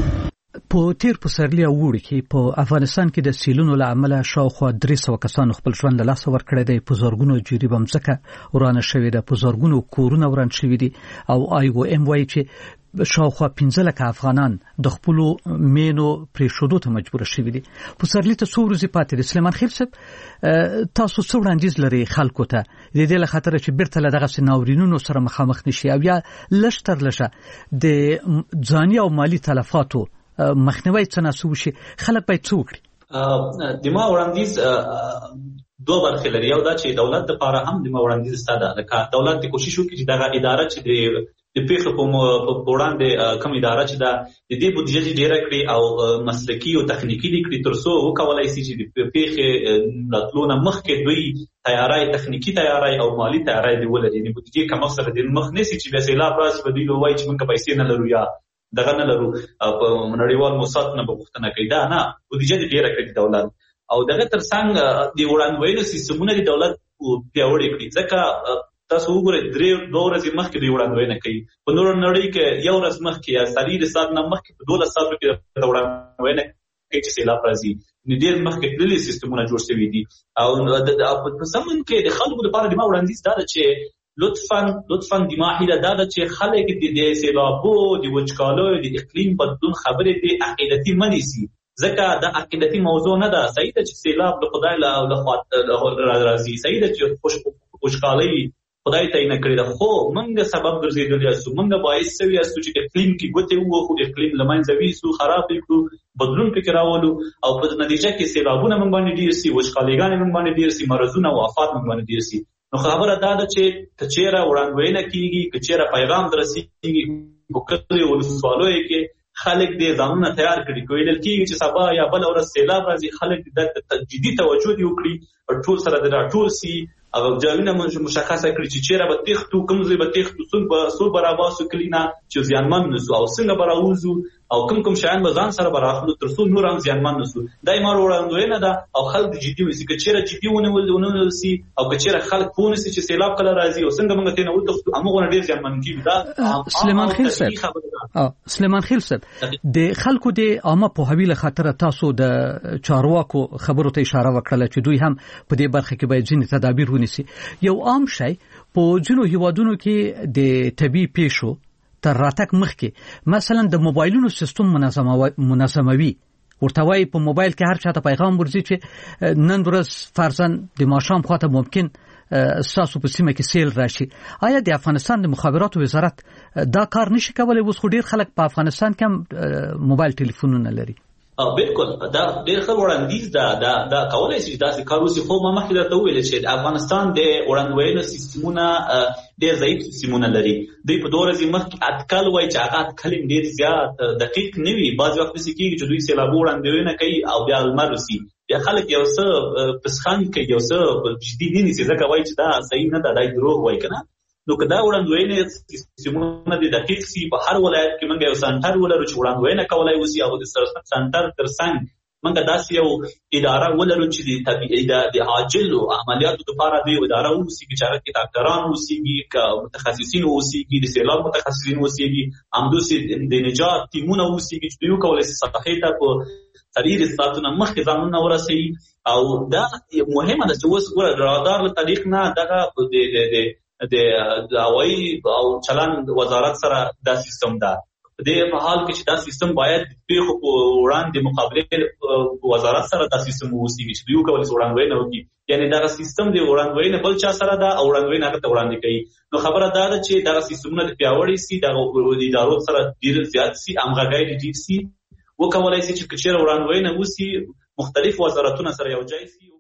په تیر پسرلی او وړي کې په افغانستان کې د سیلونو له امله شاوخوا درې سوه کسانو خپل ژوند له لاسه ورکړی دی په زرګونو جریبه مځکه ورانه شوې ده په زرګونو کورونه وران شوي دي او آی او ام وایي چې شاوخوا پنځه لکه افغانان د خپلو مینو پرېښودو ته مجبوره شوي دي پسرلي ته څو ورځې پاتې دي سلیمان خیل صاحب تاسو څه وړاندیز لرئ خلکو ته د دې له خاطره چې بیرته له دغسې ناورینونو سره مخامخ نشي او یا لږ تر لږه د ځاني او مالي تلفاتو مخنیوي څه ناسو شي خلک باید څه وکړي د ما وړاندیز دوه برخې لري یو دا چې دولت لپاره هم د ما وړاندیز ستاده لکه دولت د کوشش وکړي چې دغه اداره چې د پیښو په وړاندې کوم اداره چې دا د دې بودیجه ډیره کړي او مسلکي او تخنیکی دي کړي تر څو وکولای شي چې د پیښې راتلونه مخکې دوی تیاری تخنیکی تیاری او مالی تیاری دی ولري د بودیجه کوم سره د مخ نسی چې به سیلاب راځي په دوی وایي چې موږ پیسې نه لرو یا دغه نه لرو په نړیوال موسسات نه بغوښتنه کوي دا نه بودیجه ډیره کړي دولت او دغه ترڅنګ د وړاندوینې سیستمونه د دولت پیاوړي کړي ځکه تاسو وګورئ درې دوه ورځې مخکې د وړاندوینه کوي په نور نړۍ کې یو ورځ مخکې یا څلور ساعت نه مخکې په دولس ساعتو کې د وړاندوینه کوي چې سیلاب راځي نو ډېر مخکې تللي سیستمونه جوړ شوي دي او په زمون کې د خلکو لپاره د ما وړاندیز دا ده چې لطفاً لطفاً د ما هیله دا ده چې خلک د سیلابو د وچکالو د اقلیم بدلون خبرې د عقیدتي منیسي ځکه دا عقیدتي موضوع نه ده صحیح ده چې سیلاب له خدای له راځي صحیح ده چې وچکالۍ خدای تعین کړی ده خو موږ سبب ګرځېدلی یو موږ باعث شوي یو چې اقلیم کې ګوتې ووهو اقلیم له منځه ویسو خراب کړو بدلون پکې راولو او په نتیجه کې سیلابونه موږ باندې ډېر سي وچکالۍ موږ باندې ډېر سي مرزونه او آفات موږ باندې ډېر سي نو خبره دا ده چې که چېرې وړاندوینه کېږي که چېرې پیغام دررسېږي په کلیو ولسوالیو کې خلک دې ځانونه تیار کړي که ویل کېږي چې سبا یا بله ورځ سیلاب راځي خلک د جدي توجه دې وکړي ټول سره د راټول سي او ځایونه مشخصه کړي چې چېرې به تېښتو کوم ځای به تېښتو څوک به څوک به راباسو کلي نه چې زیانمن نه سو او څنګه به راوځو او کوم کوم شیان به ځان سره به راخلو تر څو نور هم زیانمن نه سو دا یې ما وړاندوینه ده او خلک جدي ونیسي که چېرې جدي ونیول سي او که چېرې خلک پوه نه سي چې سیلاب کله راځي او څنګه موږ ترې نه وتښتو هماغونه ډېر زیانمن کېږي دا سلیمان خیل صاحب سلیمان خیل صاحب د خلکو د عامه پوهاوي له خاطره تاسو د چارواکو خبرو ته اشاره وکړه چې دوی هم په دې برخه کې باید ځینې تدابیر ونیسي یو عام شی په ځینو هیوادونو کې د طبي پیښو تر راتګ مخکې مثلا د موبایلونو سیستم منظموي ورته وایي په موبایل کې هر چاته پیغام ورځي چې نن ورځ فرضاً د ماښام خواته ممکن ستاسو په سیمه کې سیل راشي آیا د افغانستان د مخابراتو وزارت دا کار نشي کولی اوس خو ډېر خلک په افغانستان کې هم موبایل ټلیفونونه لري بالکل دا ډېر ښه وړاندیز ده دا دا کولای شي داسې کار وشي خو ما مخکې درته وویل چې افغانستان د وړاندوینو سیستمونه ډېر ضعیف سیستمونه لري دوی په دوه ورځې مخکې اټکل وایي چې هغه اټکل یې ډېر زیات دقیق نه وي بعضې وخت داسې کېږي چې دوی سیلابو وړاندوینه کوي او بیا لمر وسي بیا خلک یو څه پسخند کوي یو څه جدي نه نیسي ځکه وایي چې دا صحیح نه ده دا دروغ وایي که نه نو که دا وړاندوینې سیستمونه د دقیق سي په هر ولایت کې موږ یو سنټر ولرو چې وړاندوینه کولای وسي او د سنټر تر څنګ منګه داسې یو اداره ولرو چې د طبيعي د عاجل عملیاتو لپاره د اداره وسیږي چې هغه ډاکټران وسیږي متخصصین وسیږي د سیلاب متخصصین وسیږي همدوسي د نجات ټیمونه وسیږي چې یو کولای شي صحه ته په سریر ستاسو مخکې ځانونه ورسي او دا مهمه ده چې اوس ګور رادار له طریق نه دغه د د د هوایي او چلن وزارت سره دا سیستم ده د په حال کې چې دا سیستم باید په وړاندې مقابله وزارت سره دا سیستم وسیږي چې یو کول وړاندوینه وکړي یعنی دا سیستم دی وړاندوینه بل چا سره دا وړاندوینه هغه وړاندې کوي نو خبره دا ده چې دا سیستمونه پیاوړي سي دا ادارو سره ډیر زیات سي امغاګای ډیر سي وکولای سي چې کچېر وړاندوینه وسی مختلف وزارتونو سره یو ځای سي